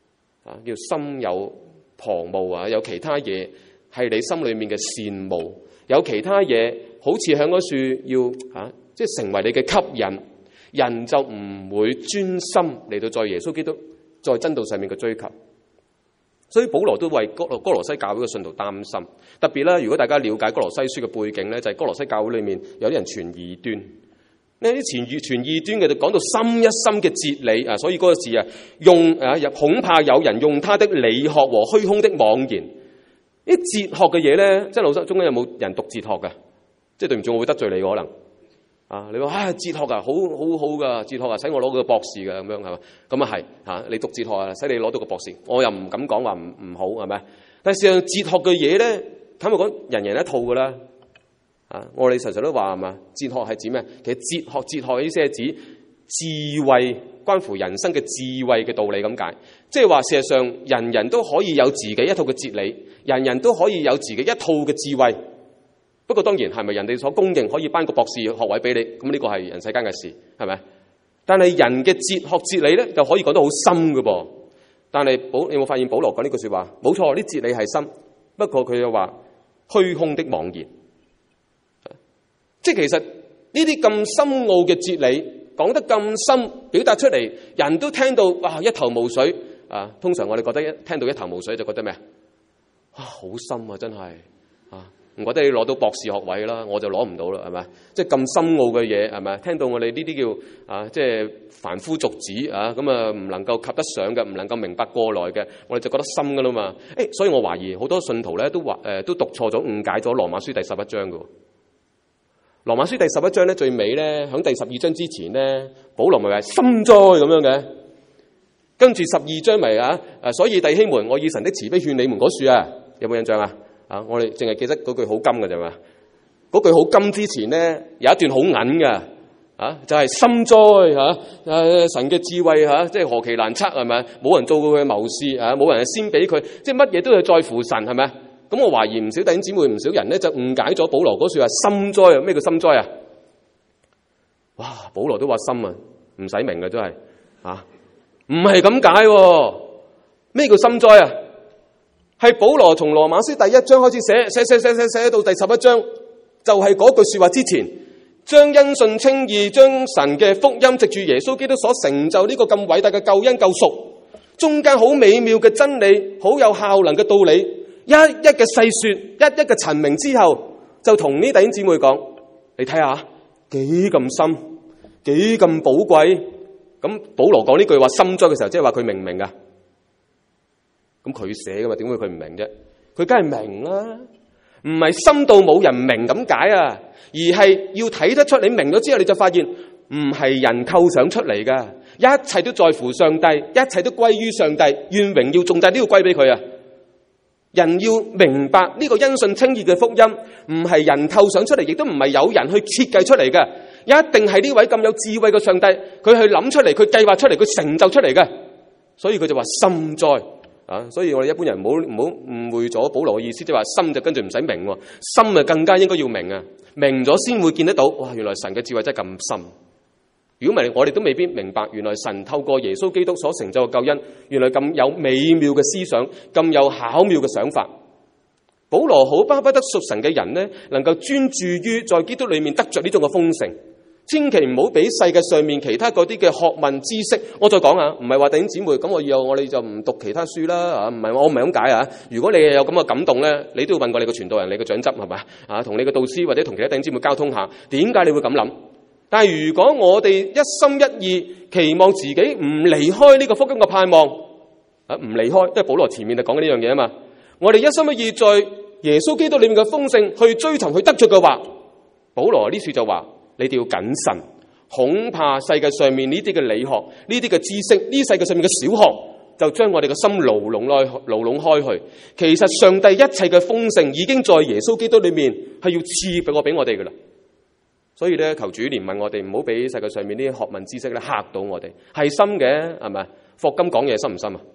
Speaker 1: 叫心有旁騖啊，有其他嘢係你心裏面嘅羨慕，有其他嘢好似響嗰樹要即係成為你嘅吸引，人就唔會專心嚟到在耶穌基督在真道上面嘅追求。所以保羅都為哥羅西教會嘅信徒擔心，特別咧，如果大家了解哥羅西書嘅背景咧，就係哥羅西教會裏面有啲人傳異端，呢啲傳異端嘅就講到深一深嘅哲理啊，所以嗰個字恐怕有人用他的理學和虛空的妄言。呢哲學嘅嘢咧，即係老師中間有冇人讀哲學嘅？即係對唔住，我會得罪你可能。你話哲學好好噶，哲學使我攞個博士嘅咁樣係嘛？咁係你讀哲學使你攞到個博士，我又唔敢講話唔好係咪？但係事實上哲學嘅嘢咧，坦白講，人人一套噶啦。我哋常常都話係嘛？哲學係指咩？其實哲學嘅意思係指智慧，關乎人生嘅智慧嘅道理咁解。即係話事實上，人人都可以有自己一套嘅哲理，人人都可以有自己一套嘅智慧。不過當然係咪人哋所公認可以頒個博士學位俾你？咁呢個係人世間嘅事，係咪？但係人嘅哲學哲理咧，就可以講得好深嘅噃。但係你有冇發現保羅講呢句說話？冇錯，啲哲理係深，不過佢又話虛空的妄言。即係其實呢啲咁深奧嘅哲理講得咁深，表達出嚟，人都聽到哇一頭霧水啊！通常我哋覺得聽到一頭霧水就覺得咩好深啊！真係唔覺得你攞到博士學位啦，我就攞唔到啦，係咪？即係咁深奧嘅嘢，係咪？聽到我哋呢啲叫即係凡夫俗子咁啊，唔能夠及得上嘅，唔能夠明白過來嘅，我哋就覺得深噶啦嘛。所以我懷疑好多信徒咧都讀錯咗、誤解咗羅馬書第11章嘅。羅馬書第11章咧最尾咧，喺第12章之前咧，保羅咪話深哉咁樣嘅，跟住12章咪所以弟兄們，我以神的慈悲勸你們嗰處有冇印象啊？我哋淨係記得嗰句好金嘅啫嘛。嗰句好金之前咧，有一段好銀嘅就係深哉神嘅智慧即係何其難測係咪？冇人做過佢嘅謀士冇人係先俾佢，即係乜嘢都係在乎神係咪？咁我懷疑唔少弟兄姊妹唔少人咧就誤解咗保羅嗰句話深哉啊！咩叫深哉啊？哇！保羅都話深啊，唔使明嘅真係唔係咁解。咩叫深哉啊？係保羅從羅馬書第1章開始寫到第11章，就係嗰句說話之前，將因信稱義，將神嘅福音藉住耶穌基督所成就呢個咁偉大嘅救恩救贖，中間好美妙嘅真理，好有效能嘅道理，一一嘅細說，一一嘅陳明之後，就同呢弟兄姊妹講：你睇下幾咁深，幾咁寶貴。咁保羅講呢句話深哉嘅時候，即係話佢明唔明啊？咁佢寫噶嘛，點會佢唔明啫？佢梗係明啦，唔係深到冇人明咁解啊，而係要睇得出你明咗之後，你就發現唔係人構想出嚟噶，一切都在乎上帝，一切都歸於上帝，願榮耀重大都要歸俾佢啊！人要明白呢個因信稱義嘅福音，唔係人構想出嚟，亦都唔係有人去設計出嚟嘅，一定係呢位咁有智慧嘅上帝，佢去諗出嚟，佢計劃出嚟，佢成就出嚟嘅，所以佢就話深哉。所以我哋一般人唔好誤會咗保羅嘅意思，即係話深就跟住唔使明，深啊更加應該要明啊，明咗先會見得到，哇！原來神嘅智慧真係咁深。如果唔係，我哋都未必明白，原來神透過耶穌基督所成就嘅救恩，原來咁有美妙嘅思想，咁有巧妙嘅想法。保羅好巴不得屬神嘅人呢，能夠專注於在基督裏面得着呢種嘅豐盛。千祈唔好俾世界上面其他嗰啲嘅學問知識。我再講唔係話弟兄姊妹咁，我以後我哋就唔讀其他書啦。唔係，我唔係咁解。如果你有咁嘅感動咧，你都要問過你個傳道人、你個長執係咪？同你個導師或者同其他弟兄姊妹交通下，點解你會咁諗？但係如果我哋一心一意期望自己唔離開呢個福音嘅盼望，唔離開，因為保羅前面就講緊呢樣嘢啊嘛。我哋一心一意在耶穌基督裏面嘅豐盛去追尋去得着嘅話，保羅呢處就話。你哋要謹慎，恐怕世界上面呢啲嘅理學、呢啲嘅知識、呢世界上面嘅小學，就將我哋嘅心牢籠開去。其實上帝一切嘅豐盛已經在耶穌基督裏面，係要賜俾我哋噶啦。所以咧，求主憐憫我哋，唔好俾世界上面呢啲學問知識咧嚇到我哋。係深嘅，係咪？霍金講嘢深唔深啊？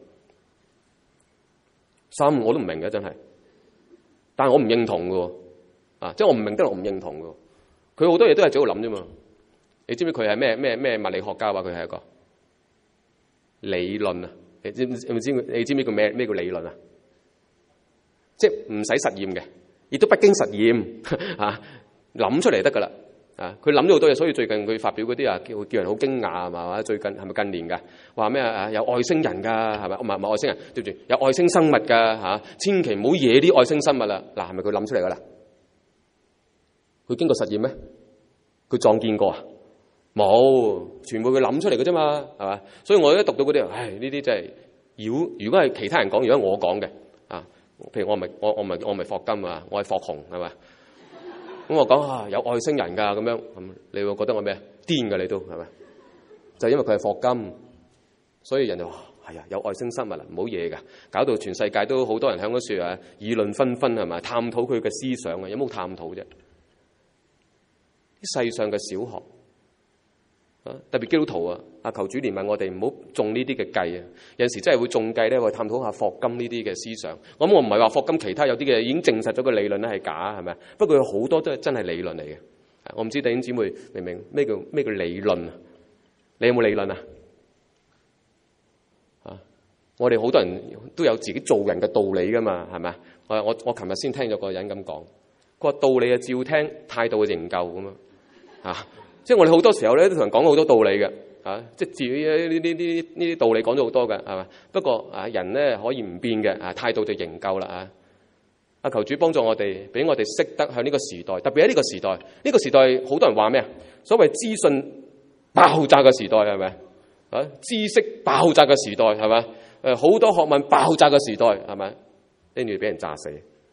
Speaker 1: 深，我都唔明嘅，真係。但係我唔認同嘅，即係我唔明得，我唔認同嘅。佢好多嘢都係喺度諗啫嘛。你知唔知佢係咩物理學家？話佢係一個理論你知唔知叫咩叫理論啊？即係唔使實驗嘅，亦都不經實驗啊，諗出嚟得噶啦。啊！佢諗咗好多嘢，所以最近佢發表嗰啲啊，叫人好驚訝係嘛？最近係咪近年㗎？話咩啊？有外星人㗎係咪？唔係外星人，對唔住，有外星生物㗎嚇！千祈唔好惹啲外星生物啦。嗱，係咪佢諗出嚟㗎啦？佢經過實驗咩？佢撞見過啊？冇，全部佢諗出嚟嘅啫嘛，係嘛？所以我一讀到嗰啲，唉，呢啲真係如果係其他人講，如果我講嘅啊，譬如我唔係霍金啊，我係霍雄係嘛？咁我講有外星人㗎咁樣，你會覺得我咩癲㗎？你都係咪？就因為佢係霍金，所以人就話係啊，有外星生物啊，唔好嘢㗎，搞到全世界都好多人喺嗰處啊議論紛紛係咪？探討佢嘅思想啊，有冇探討啫？啲世上嘅小學啊，特別基督徒啊，求主憐憫我哋唔好中呢啲嘅計啊！有陣時真係會中計咧，我探討下霍金呢啲嘅思想。咁我唔係話霍金其他有啲嘅已經證實咗個理論咧係假係咪？不過有好多都係真係理論嚟嘅。我唔知弟兄姊妹明唔明咩叫理論啊？你有冇理論啊？我哋好多人都有自己做人嘅道理噶嘛，係咪？我琴日先聽咗個人咁講，佢話道理啊照聽，態度就仍舊咁啊！即係我哋好多時候咧都同人講好多道理嘅，即係自己呢啲道理講咗好多嘅，係嘛？不過人咧可以唔變嘅，態度就仍舊啦啊！求主幫助我哋，俾我哋識得向呢個時代，特別喺呢個時代，呢個時代好多人話咩啊？所謂資訊爆炸嘅時代係咪？知識爆炸嘅時代係咪？好多學問爆炸嘅時代係咪？跟住俾人炸死，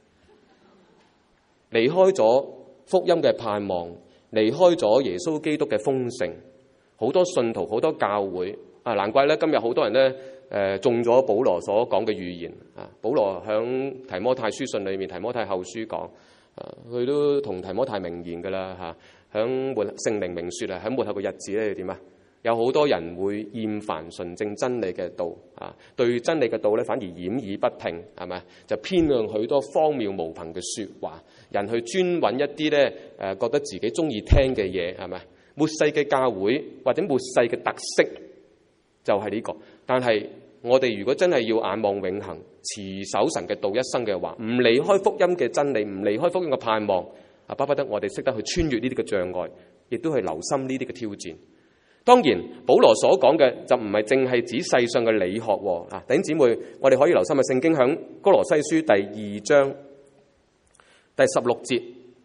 Speaker 1: 離開咗福音嘅盼望。離開咗耶穌基督嘅豐盛，好多信徒好多教會難怪咧今日好多人咧中咗保羅所講嘅預言啊！保羅響提摩太書信裏面，提摩太後書講佢都同提摩太明言噶啦嚇，響聖靈明説啊，喺末後嘅日子咧點啊？有好多人會厭煩純正真理嘅道啊，對真理嘅道咧反而掩耳不聽，係咪？就偏向許多荒謬無憑嘅説話，人去專揾一啲咧覺得自己中意聽嘅嘢，係咪？末世嘅教會或者末世嘅特色就係呢個。但係我哋如果真係要眼望永恆，持守神嘅道一生嘅話，唔離開福音嘅真理，唔離開福音嘅盼望巴不得我哋識得去穿越呢啲嘅障礙，亦都去留心呢啲嘅挑戰。當然，保羅所講嘅就唔係淨係指世上嘅理學喎。弟兄姊妹，我哋可以留心嘅聖經響哥羅西書第2章第16節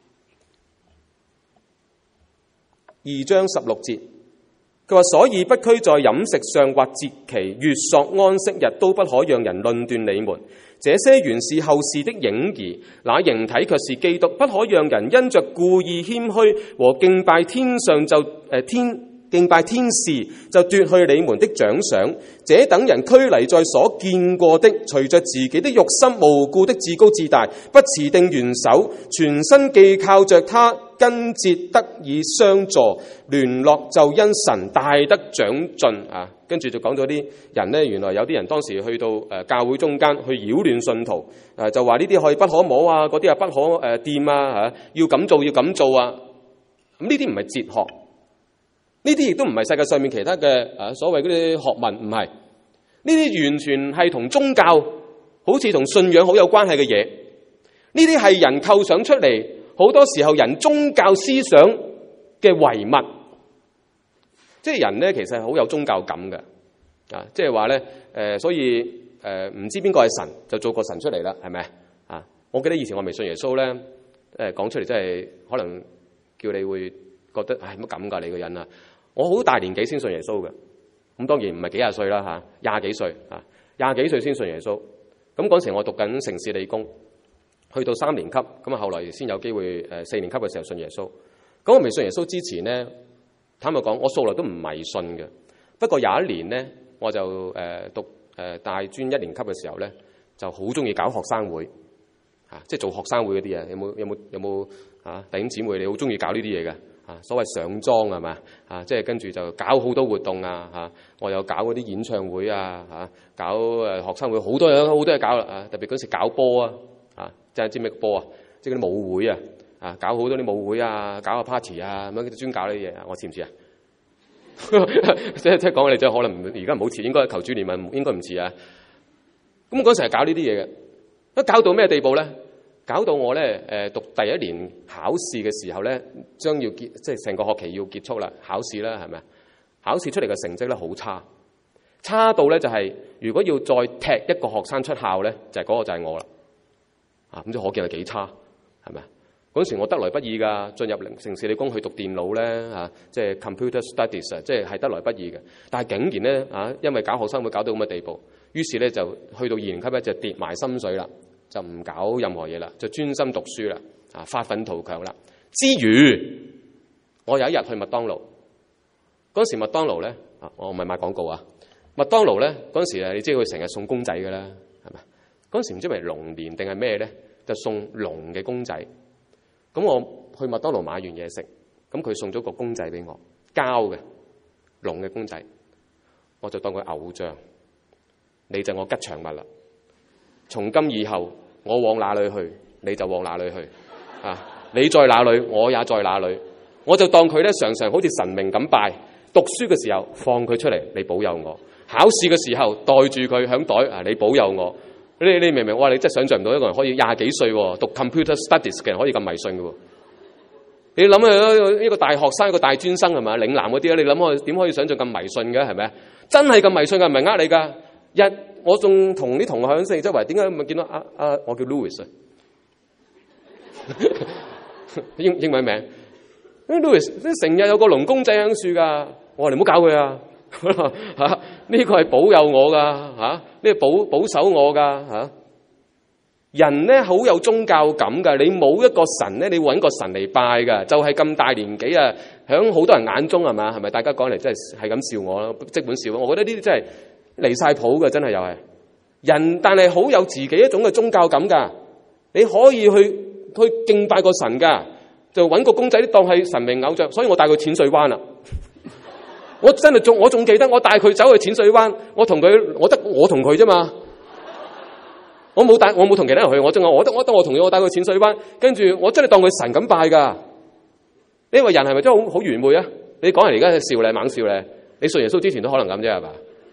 Speaker 1: ，2章16節，佢話：所以不拘在飲食上或節期、月朔、安息日，都不可讓人論斷你們。這些原是後事的影兒，那形體卻是基督。不可讓人因着故意謙虛和敬拜天上敬拜天使就奪去你們的獎賞。這等人拘泥在所見過的，隨着自己的肉心無故的自高自大，不持定元首，全身既靠着他根節得以相助，聯絡就因神大得長進啊！跟住就講咗啲人呢，原來有啲人當時去到教會中間去擾亂信徒，就話呢啲可以不可摸啊，嗰啲啊不可掂啊，要咁做要咁做啊！咁呢啲唔係哲學。呢啲亦都唔係世界上面其他嘅所謂嗰啲學問，唔係，呢啲完全係同宗教好似同信仰好有關係嘅嘢。呢啲係人構想出嚟，好多時候人宗教思想嘅遺物。即係人咧其實係好有宗教感嘅，即係話咧所以唔知邊個係神就做個神出嚟啦，係咪啊？我記得以前我未信耶穌咧，講出嚟真係可能叫你會覺得乜咁㗎你個人啊！我好大年紀先信耶穌嘅，咁當然唔係幾廿歲啦嚇，20幾歲啊，20幾歲先信耶穌。咁嗰時我讀緊城市理工，去到3年級，咁啊後來先有機會4年級嘅時候信耶穌。咁我未信耶穌之前咧，坦白講，我素來都唔迷信嘅。不過有一年咧，我就讀大專1年級嘅時候咧，就好中意搞學生會即係做學生會嗰啲啊。有冇弟兄姊妹你好中意搞呢啲嘢嘅？所謂上莊係嘛即係跟住就搞好多活動我又搞嗰啲演唱會搞學生會，好多嘢搞啦特別嗰時搞波即係知咩波啊？即係嗰啲舞會搞好多啲舞會搞下 party 咁樣專搞呢啲嘢，我知唔知啊？ 即係講你真係可能而家唔好似，應該求主憐憫，應該唔似啊。咁嗰陣係搞呢啲嘢嘅，一搞到咩地步咧？搞到我咧讀第一年考試嘅時候咧，將要即係成個學期要結束啦，考試啦係咪？考試出嚟嘅成績咧好差，差到咧就係如果要再踢一個學生出校咧，就係嗰個就係我啦。咁就可見係幾差，係咪？嗰時我得來不易㗎，進入城市理工去讀電腦咧即係 computer studies 即係得來不易嘅。但係竟然咧因為搞學生會搞到咁嘅地步，於是咧就去到2年級咧就跌埋心水啦，就唔搞任何嘢啦，就專心讀書啦，發奮圖強啦。之餘，我有一日去麥當勞，嗰時麥當勞咧我唔係賣廣告啊，麥當勞咧嗰時你知佢成日送公仔㗎啦，係咪？嗰時唔知係龍年定係咩咧，就送龍嘅公仔。咁我去麥當勞買完嘢食，咁佢送咗個公仔俾我，膠嘅龍嘅公仔，我就當佢偶像，你就我吉祥物啦。從今以後，我往哪裏去，你就往哪裏去，你在哪裏，我也在哪裏。我就當佢咧常常好似神明咁拜。讀書嘅時候放佢出嚟，你保佑我；考試嘅時候袋住佢響袋，你保佑我。你明唔明？哇！你真係想像唔到一個人可以20幾歲讀 computer studies 嘅人可以咁迷信嘅喎。你諗下一個大學生，一個大專生係咪？嶺南嗰啲你諗下點可以想像咁迷信嘅係咪？真係咁迷信嘅，唔係呃你㗎。我仲同啲同學喺四周圍，點解咪見到我叫 Louis 啊？英文名 Louis， 成日有個龍公仔喺樹㗎。我話你唔好搞佢啊！呢個係保佑我㗎，呢個保守我㗎。人咧好有宗教感㗎，你冇一個神咧，你揾個神嚟拜㗎，就係咁大年紀啊，響好多人眼中係咪？大家講嚟真係咁笑我啦，即本笑我。我覺得呢啲真係離晒譜㗎，真係又係人，但係好有自己一種嘅宗教感㗎。你可以去敬拜個神㗎，就揾個公仔當係神明偶像，所以我帶佢淺水灣啦。我真係我仲記得，我帶佢走去淺水灣，我同佢啫嘛，我冇同其他人去，我得我同佢，我帶佢淺水灣，跟住我真係當佢神咁拜噶。你話人係咪真係好愚昧啊？你講人而家係笑咧，猛笑咧，你信耶穌之前都可能咁啫係嘛？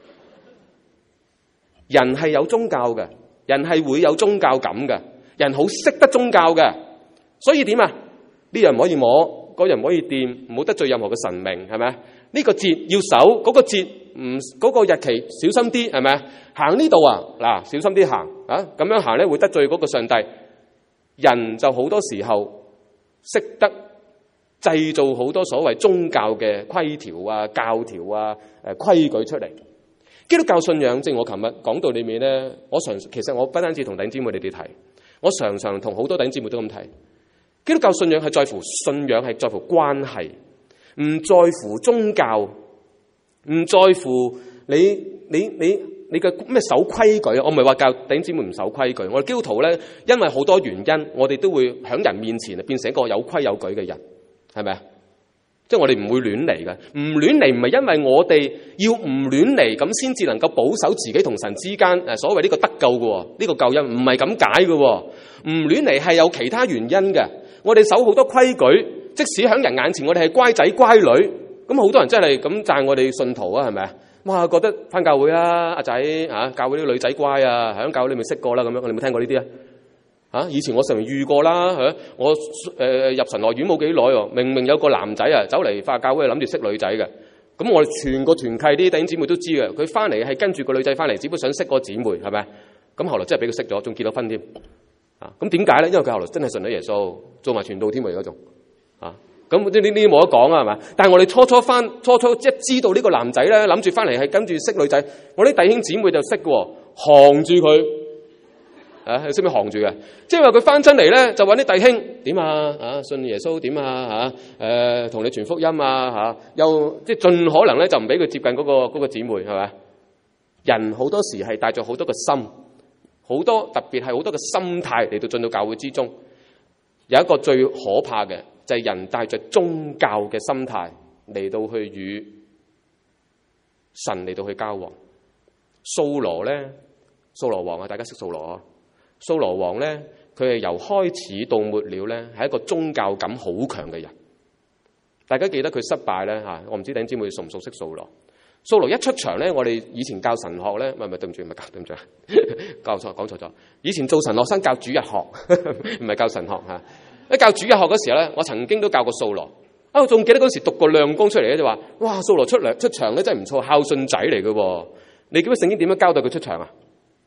Speaker 1: 人係有宗教嘅，人係會有宗教感嘅，人好識得宗教嘅，所以點啊？呢人唔可以摸，嗰人唔可以掂，唔好得罪任何嘅神明，係咪？呢個節要守，嗰個節嗰個日期小心啲，係咪？行呢度嗱，小心啲行咁樣行咧會得罪嗰個上帝。人就好多時候識得製造好多所謂宗教嘅規條教條規矩出嚟。基督教信仰，正如我琴日講道裏面咧，其實我不單止同弟兄姊妹你哋提，我常常同好多弟兄姊妹都咁提。基督教信仰係在乎信仰，係在乎關係，唔在乎宗教，唔在乎你嘅咩守規矩啊！我唔係話教弟兄姊妹唔守規矩，我哋基督徒咧，因為好多原因，我哋都會喺人面前變成一個有規有矩嘅人，係咪啊？即係我哋唔會亂嚟嘅，唔亂嚟唔係因為我哋要唔亂嚟咁先至能夠保守自己同神之間所謂呢個得救嘅，呢個救恩唔係咁解嘅，唔亂嚟係有其他原因嘅。我哋守好多規矩，即使喺人眼前我哋係乖仔乖女，咁好多人真係咁讚我哋信徒啊，係咪啊？哇，覺得返教會啊，阿仔教會啲女仔乖啊，喺教會裏面識過啦，咁樣你有冇聽過呢啲啊？以前我成日遇過啦，我入神學院冇幾耐喎，明明有個男仔走嚟返教會諗住識女仔嘅，咁我哋全個團契啲弟兄姊妹都知嘅，佢返嚟係跟住個女仔返嚟，只不過想識個姊妹，係咪？咁後來真係俾佢識咗，仲結咗婚添。咁點解咧？因為佢後來真係信咗耶穌，做埋傳道添喎，而家仲咁呢啲冇得講啊，係嘛？但係我哋初初一知道呢個男仔咧，諗住翻嚟係跟住識女仔，我啲弟兄姊妹就識嘅，行住佢你識唔識行住嘅？即係話佢翻親嚟咧，就揾啲弟兄點信耶穌點同你傳福音又即係盡可能咧就唔俾佢接近嗰個姊妹，係咪？人好多時係帶咗好多個心，好多特別係好多個心態嚟到進到教會之中，有一個最可怕嘅。就係人帶着宗教嘅心態嚟到去與神嚟到去交往。掃羅王大家識掃羅啊？掃羅王咧，佢係由開始到末了咧，係一個宗教感好強嘅人。 大家記得佢失敗咧嚇，我唔知弟兄姊妹熟唔熟悉掃羅。掃羅一出場咧，我哋以前教神學咧，唔係對唔住，教錯講錯咗。以前做神學生教主日學，唔係教神學嚇。一教主日學嗰時候咧，我曾經都教過掃羅。我仲記得嗰時讀過亮光出嚟咧，就話：哇，掃羅出場咧真係唔錯，孝順仔嚟嘅喎。你記得聖經點樣交代佢出場啊？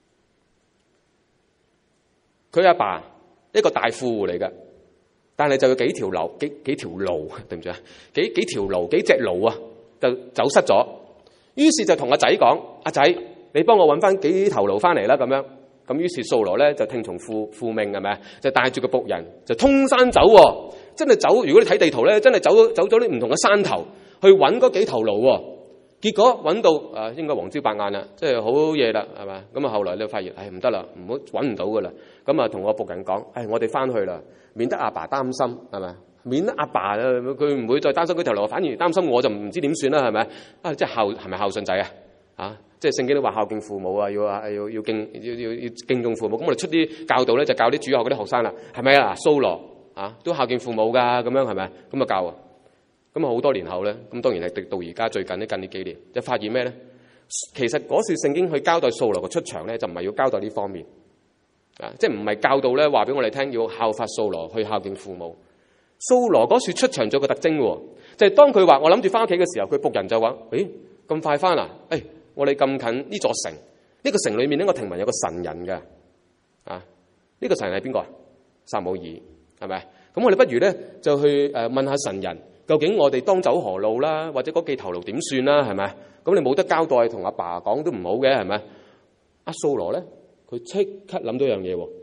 Speaker 1: 佢阿爸一個大富戶嚟嘅，但係就有幾條路，對唔住啊，幾條路，幾隻驢啊，就走失咗。於是就同阿仔講：阿仔，你幫我揾翻幾頭驢翻嚟啦咁樣。咁於是掃羅咧就聽從父命係咪啊？就帶住個僕人就通山走喎，真係走。如果你睇地圖咧，真係走咗啲唔同嘅山頭去揾嗰幾頭驢喎。結果揾到應該黃朝白晏啦，即係好夜啦，係咪？咁啊後來你就發現，唔得啦，唔好揾唔到噶啦。咁啊同我僕人講：我哋翻去啦，免得阿爸擔心係咪？免得阿爸佢唔會再擔心嗰條驢，反而擔心我就唔知點算啦係咪？即係係咪孝順仔啊？即係聖經都話孝敬父母啊，要敬重父母。咁我哋出啲教導咧，就教啲主學嗰啲學生啦，係咪啊？掃羅都孝敬父母㗎，咁樣係咪？咁啊教啊。咁啊好多年後咧，咁當然係到而家最近呢幾年，就發現咩咧？其實嗰時聖經去交代掃羅嘅出場咧，就唔係要交代呢方面即係唔係教導咧話俾我哋聽要效法掃羅去孝敬父母。掃羅嗰時出場咗個特徵喎，就係當佢話我諗住翻屋企嘅時候，佢僕人就話：咁快翻啊？我哋咁近呢座城，呢個城裏面呢個亭文有個神人嘅呢個神人係邊個啊？撒母耳係咪？咁我哋不如咧就去問下神人，究竟我哋當走何路啦？或者嗰幾頭驢點算啦？係咪？咁你冇得交代，同阿爸講都唔好嘅，係咪？阿掃羅咧，佢即刻諗到一樣嘢喎。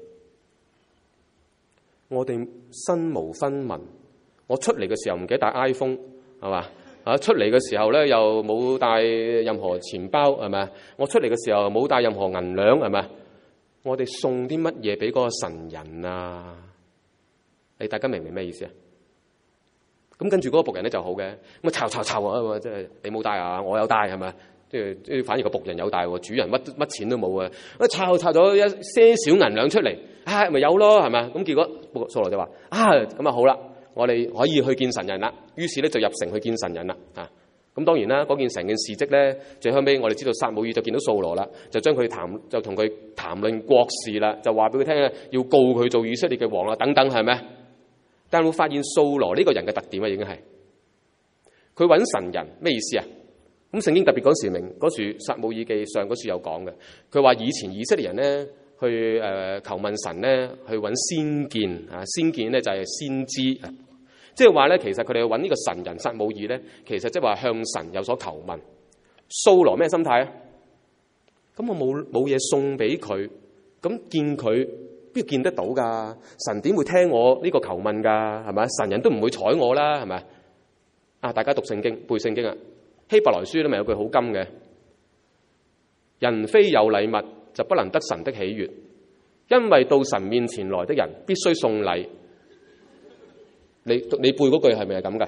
Speaker 1: 我哋身無分文，我出嚟嘅時候唔記得帶 iPhone 係嘛？出嚟嘅時候咧又冇帶任何錢包係咪？我出嚟嘅時候冇帶任何銀兩係咪？我哋送啲乜嘢俾嗰個神人啊？大家明唔明咩意思啊？咁跟住嗰個僕人咧就好嘅，咁抄啊！即係你冇帶啊，我有帶係咪？即係反而個僕人有帶喎，主人乜錢都冇啊！抄咗一些小銀兩出嚟，咪有咯係咪？咁結果掃羅就話：咁啊好啦，我哋可以去見神人啦。於是咧就入城去見神人啦。咁當然啦，嗰件成件事蹟咧，最後尾我哋知道撒母耳就見到掃羅啦，就同佢談論國事啦，就話俾佢聽要告佢做以色列嘅王啦，等等係咪？但係會發現掃羅呢個人嘅特點已經係佢揾神人咩意思啊？咁聖經特別嗰時明嗰處撒母耳記上嗰處有講嘅，佢話以前以色列人咧去求問神咧去揾先見先見咧就係先知即係話咧其實佢哋揾呢個神人撒母耳咧，其實即係話向神有所求問。掃羅咩心態啊？咁我冇嘢送俾佢，咁見佢邊度見得到㗎？神點會聽我呢個求問㗎？係咪？神人都唔會睬我啦，係咪？大家讀聖經背聖經啊！希伯來書咧咪有句好金嘅，人非有禮物就不能得神的喜悅，因為到神面前來的人必須送禮。你背嗰句係咪係咁㗎？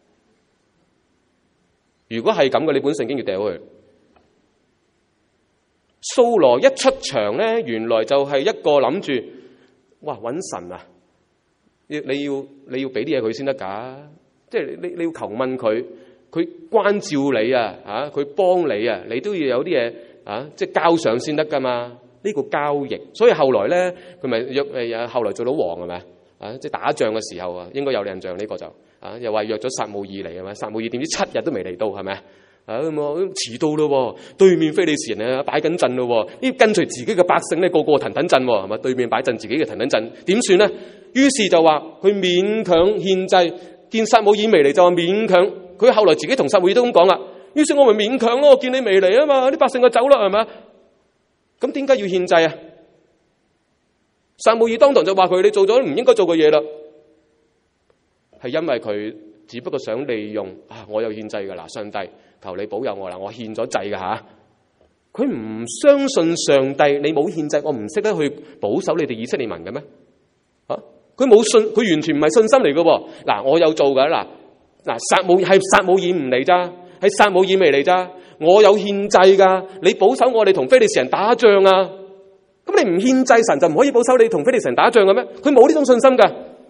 Speaker 1: 如果係咁嘅，你本聖經要掉去。掃羅一出場咧，原來就係一個諗住揾神啊！你要俾啲嘢佢先得㗎，即係你要求問佢。佢關照你佢幫你你都要有啲嘢即係交上先得噶嘛？呢個交易，所以後來咧佢咪後來做到王係咪即係打仗嘅時候應該有印象呢個就又話約咗撒母耳嚟係咪？撒母耳點知7日都未嚟到係咪遲到咯，對面非利士人擺緊陣咯，呢跟隨自己嘅百姓咧個個騰騰震係咪？對面擺陣自己嘅騰騰震點算咧？於是就話佢勉強獻祭，見撒母耳未嚟就話勉強。佢後來自己同撒母耳都咁講啦，於是我咪勉強咯，見你未嚟啊嘛，啲百姓就走啦係咪？咁點解要獻祭啊？撒母耳當堂就話佢：你做咗唔應該做嘅嘢啦，係因為佢只不過想利用我有獻祭㗎啦，上帝求你保佑我啦，我獻咗祭㗎嚇。佢唔相信上帝，你冇獻祭，我唔識得去保守你哋以色列民嘅咩？佢冇信，佢完全唔係信心嚟嘅喎。嗱，我有做㗎嗱。撒母耳唔嚟咋，係撒母耳未嚟咋？我有獻祭噶，你保守我哋同非利士人打仗啊！咁你唔獻祭，神就唔可以保守你同非利士人打仗嘅咩？佢冇呢種信心噶。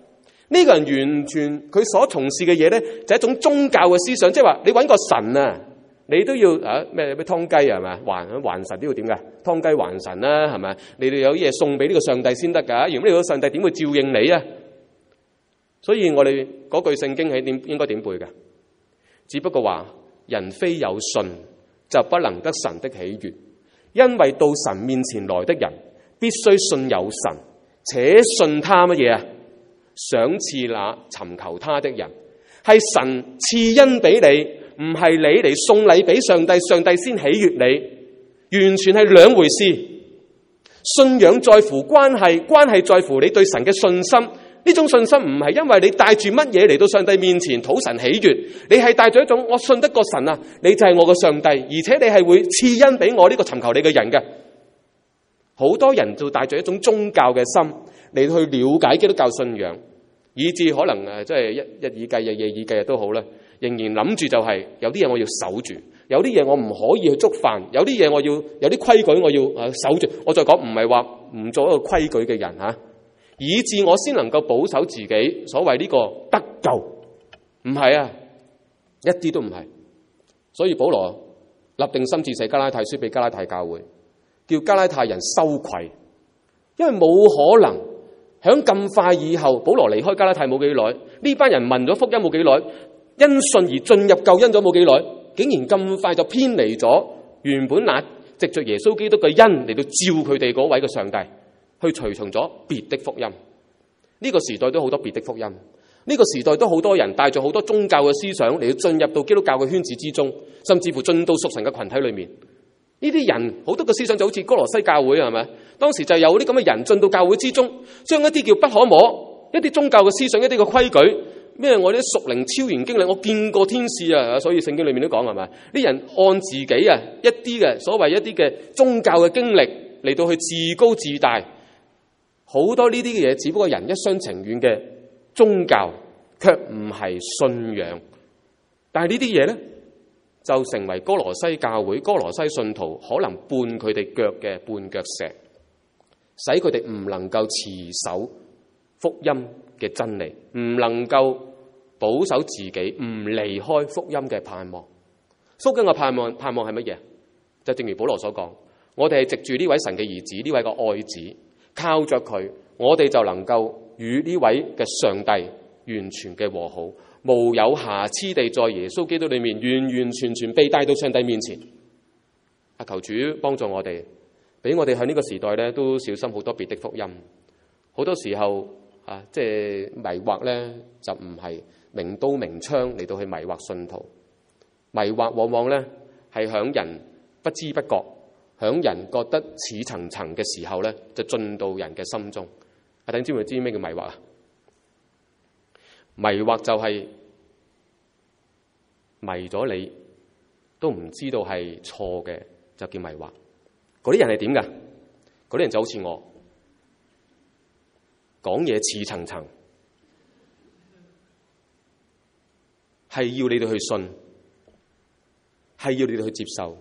Speaker 1: 呢個人完全佢所從事嘅嘢咧，就係一種宗教嘅思想，即係話你揾個神啊，你都要咩湯雞係咪？還神都要點㗎？湯雞還神啦，係咪？你哋有啲嘢送俾呢個上帝先得㗎。如果呢個上帝點會照應你啊？所以我哋嗰句聖經係應該點背㗎？只不過話人非有信就不能得神的喜悅，因為到神面前來的人必須信有神，且信他乜嘢啊？賞賜那尋求他的人，係神賜恩俾你，唔係你嚟送禮俾上帝，上帝先喜悅你，完全係兩回事。信仰在乎關係，關係在乎你對神嘅信心。呢種信心唔係因為你帶住乜嘢嚟到上帝面前討神喜悅，你係帶住一種我信得過神啊，你就係我嘅上帝，而且你係會賜恩俾我呢個尋求你嘅人嘅。好多人就帶住一種宗教嘅心嚟去了解基督教信仰，以致可能即係一日以繼日，夜以繼日都好啦，仍然諗住就係有啲嘢我要守住，有啲嘢我唔可以去觸犯，有啲嘢我要有啲規矩我要守住。我再講唔係話唔做一個規矩嘅人嚇，以致我先能夠保守自己所謂呢個得救，唔係啊，一啲都唔係。所以保羅立定心志寫加拉太書俾加拉太教會，叫加拉太人羞愧，因為冇可能響咁快以後，保羅離開加拉太冇幾耐，呢班人聞咗福音冇幾耐，因信而進入救恩咗冇幾耐，竟然咁快就偏離咗原本那藉着耶穌基督嘅恩嚟到召佢哋嗰位嘅上帝，去隨從咗別的福音。呢個時代都好多別的福音，呢個時代都好多人帶住好多宗教嘅思想嚟到進入到基督教嘅圈子之中，甚至乎進到屬神嘅群體裏面。呢啲人好多嘅思想就好似哥羅西教會係咪？當時就有啲咁嘅人進到教會之中，將一啲叫不可摸、一啲宗教嘅思想、一啲嘅規矩，咩我啲屬靈超然經歷，我見過天使啊，所以聖經裏面都講係咪？啲人按自己啊一啲嘅所謂一啲嘅宗教嘅經歷嚟到去自高自大，好多呢啲嘅嘢只不過人一廂情願嘅宗教，卻唔係信仰。但係呢啲嘢咧，就成為哥羅西教會、哥羅西信徒可能絆佢哋腳嘅絆腳石，使佢哋唔能夠持守福音嘅真理，唔能夠保守自己，唔離開福音嘅盼望。福音嘅盼望係乜嘢？就正如保羅所講，我哋係藉住呢位神嘅兒子，呢位嘅愛子，靠着佢，我哋就能夠與呢位嘅上帝完全嘅和好，無有瑕疵地在耶穌基督裏面完完全全被帶到上帝面前。求主幫助我哋，俾我哋喺呢個時代咧都小心好多別的福音。好多時候即係迷惑咧，就唔係明刀明槍嚟到去迷惑信徒。迷惑往往咧係響人不知不覺，響人覺得似層層嘅時候咧，就進到人嘅心中。弟兄姊妹知咩叫迷惑啊？迷惑就係迷咗你都唔知道係錯嘅，就叫迷惑。嗰啲人係點㗎？嗰啲人就好似我講嘢似層層，係要你哋去信，係要你哋去接受，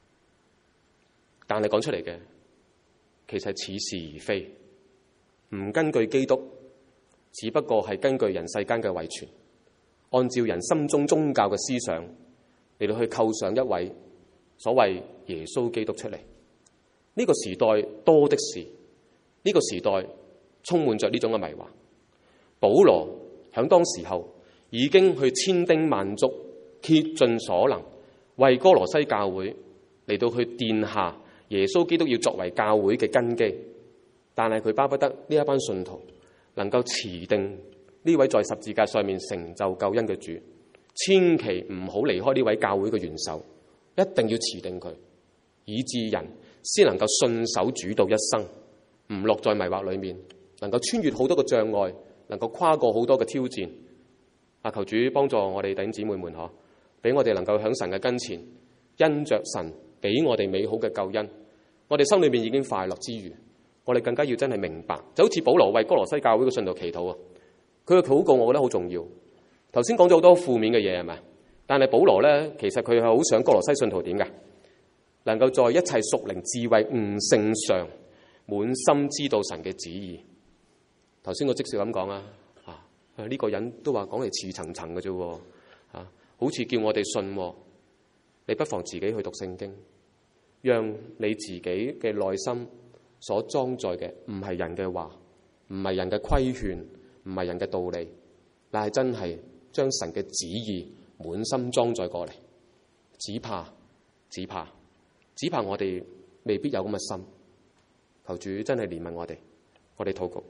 Speaker 1: 但係講出嚟嘅其實似是而非，唔根據基督，只不過係根據人世間嘅遺傳，按照人心中宗教嘅思想嚟到去構上一位所謂耶穌基督出嚟。呢個時代多的是，呢個時代充滿着呢種嘅迷惑。保羅響當時候已經去千叮萬囑，竭盡所能為哥羅西教會嚟到去奠下耶穌基督要作為教會嘅根基，但係佢巴不得呢一班信徒能夠持定呢位在十字架上面成就救恩嘅主，千祈唔好離開呢位教會嘅元首，一定要持定佢，以致人先能夠信守主到一生，唔落在迷惑裏面，能夠穿越好多嘅障礙，能夠跨過好多嘅挑戰。求主幫助我哋弟兄姊妹們，俾我哋能夠響神嘅跟前，因着神俾我哋美好嘅救恩，我哋心裏面已經快樂之餘，我哋更加要真係明白，就好似保羅為哥羅西教會嘅信徒祈禱啊，佢嘅禱告我覺得好重要。頭先講咗好多負面嘅嘢係咪？但係保羅咧，其實佢係好想哥羅西信徒點㗎？能夠在一切屬靈智慧悟性上滿心知道神嘅旨意。頭先我即時咁講啊， 呢個人都話講嚟似層層嘅啫，好似叫我哋信。你不妨自己去讀聖經，讓你自己嘅內心所裝載嘅唔係人嘅話，唔係人嘅規勸，唔係人嘅道理，但係真係將神嘅旨意滿心裝載過嚟。只怕我哋未必有咁嘅心。求主真係憐憫我哋，我哋禱告。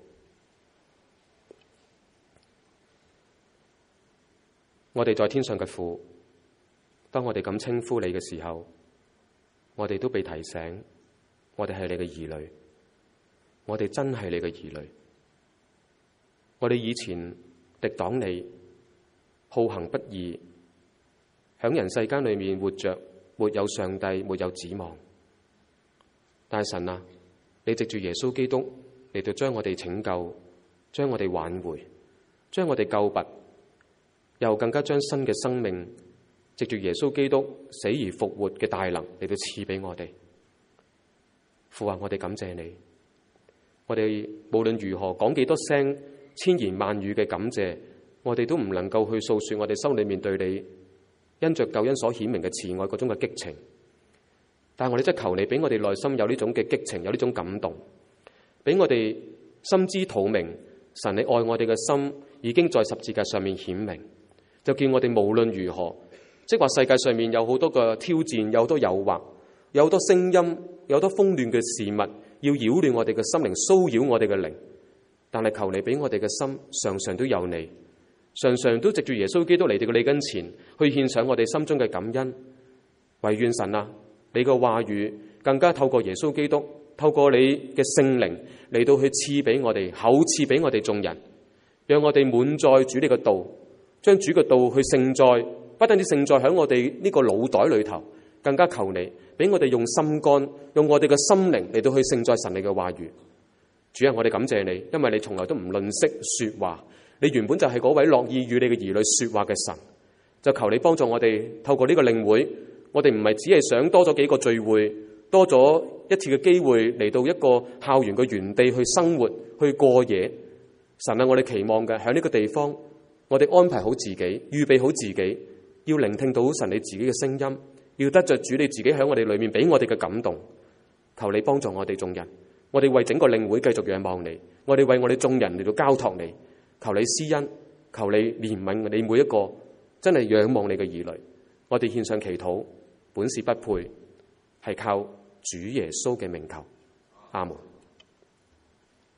Speaker 1: 我哋在天上嘅父，當我哋咁稱呼你嘅時候，我哋都被提醒，我哋係你嘅兒女，我哋真係你嘅兒女。我哋以前敵擋你，好行不義，響人世間裏面活着，沒有上帝，沒有指望。但係神啊，你藉住耶穌基督嚟到將我哋拯救，將我哋挽回，將我哋救拔，又更加將新嘅生命藉住耶穌基督死而復活嘅大能嚟到賜俾我哋。父啊，我哋感謝你。我哋無論如何講幾多聲千言萬語嘅感謝，我哋都唔能夠去訴說我哋心裏面對你因着救恩所顯明嘅慈愛嗰種嘅激情。但係我哋真係求你俾我哋內心有呢種嘅激情，有呢種感動，俾我哋心知肚明，神你愛我哋嘅心已經在十字架上面顯明，就叫我哋無論如何，即係話世界上面有好多嘅挑戰，有好多誘惑，有好多聲音，有好多紛亂嘅事物要擾亂我哋嘅心靈，騷擾我哋嘅靈。但係求你俾我哋嘅心常常都有你，常常都藉住耶穌基督嚟到你跟前去獻上我哋心中嘅感恩。惟願神啊，你嘅話語更加透過耶穌基督，透過你嘅聖靈嚟到去賜俾我哋，厚賜俾我哋眾人，讓我哋滿載主你嘅道，將主嘅道去盛載，不單止盛載喺我哋呢個腦袋裏頭，更加求你俾我哋用心肝，用我哋嘅心靈嚟到去盛載神你嘅話語。主啊，我哋感謝你，因為你從來都唔吝嗇說話，你原本就係嗰位樂意與你嘅兒女說話嘅神。就求你幫助我哋透過呢個領會，我哋唔係只係想多咗幾個聚會，多咗一次嘅機會嚟到一個校園嘅園地去生活，去過夜。神啊，我哋期望嘅喺呢個地方，我哋安排好自己，預備好自己，要聆聽到神你自己嘅聲音，要得着主你自己喺我哋裏面俾我哋嘅感動。求你幫助我哋眾人，我哋為整個領會繼續仰望你，我哋為我哋眾人嚟到交託你。求你施恩，求你憐憫你每一個真係仰望你嘅兒女。我哋獻上祈禱，本是不配，係靠主耶穌嘅名求。阿門。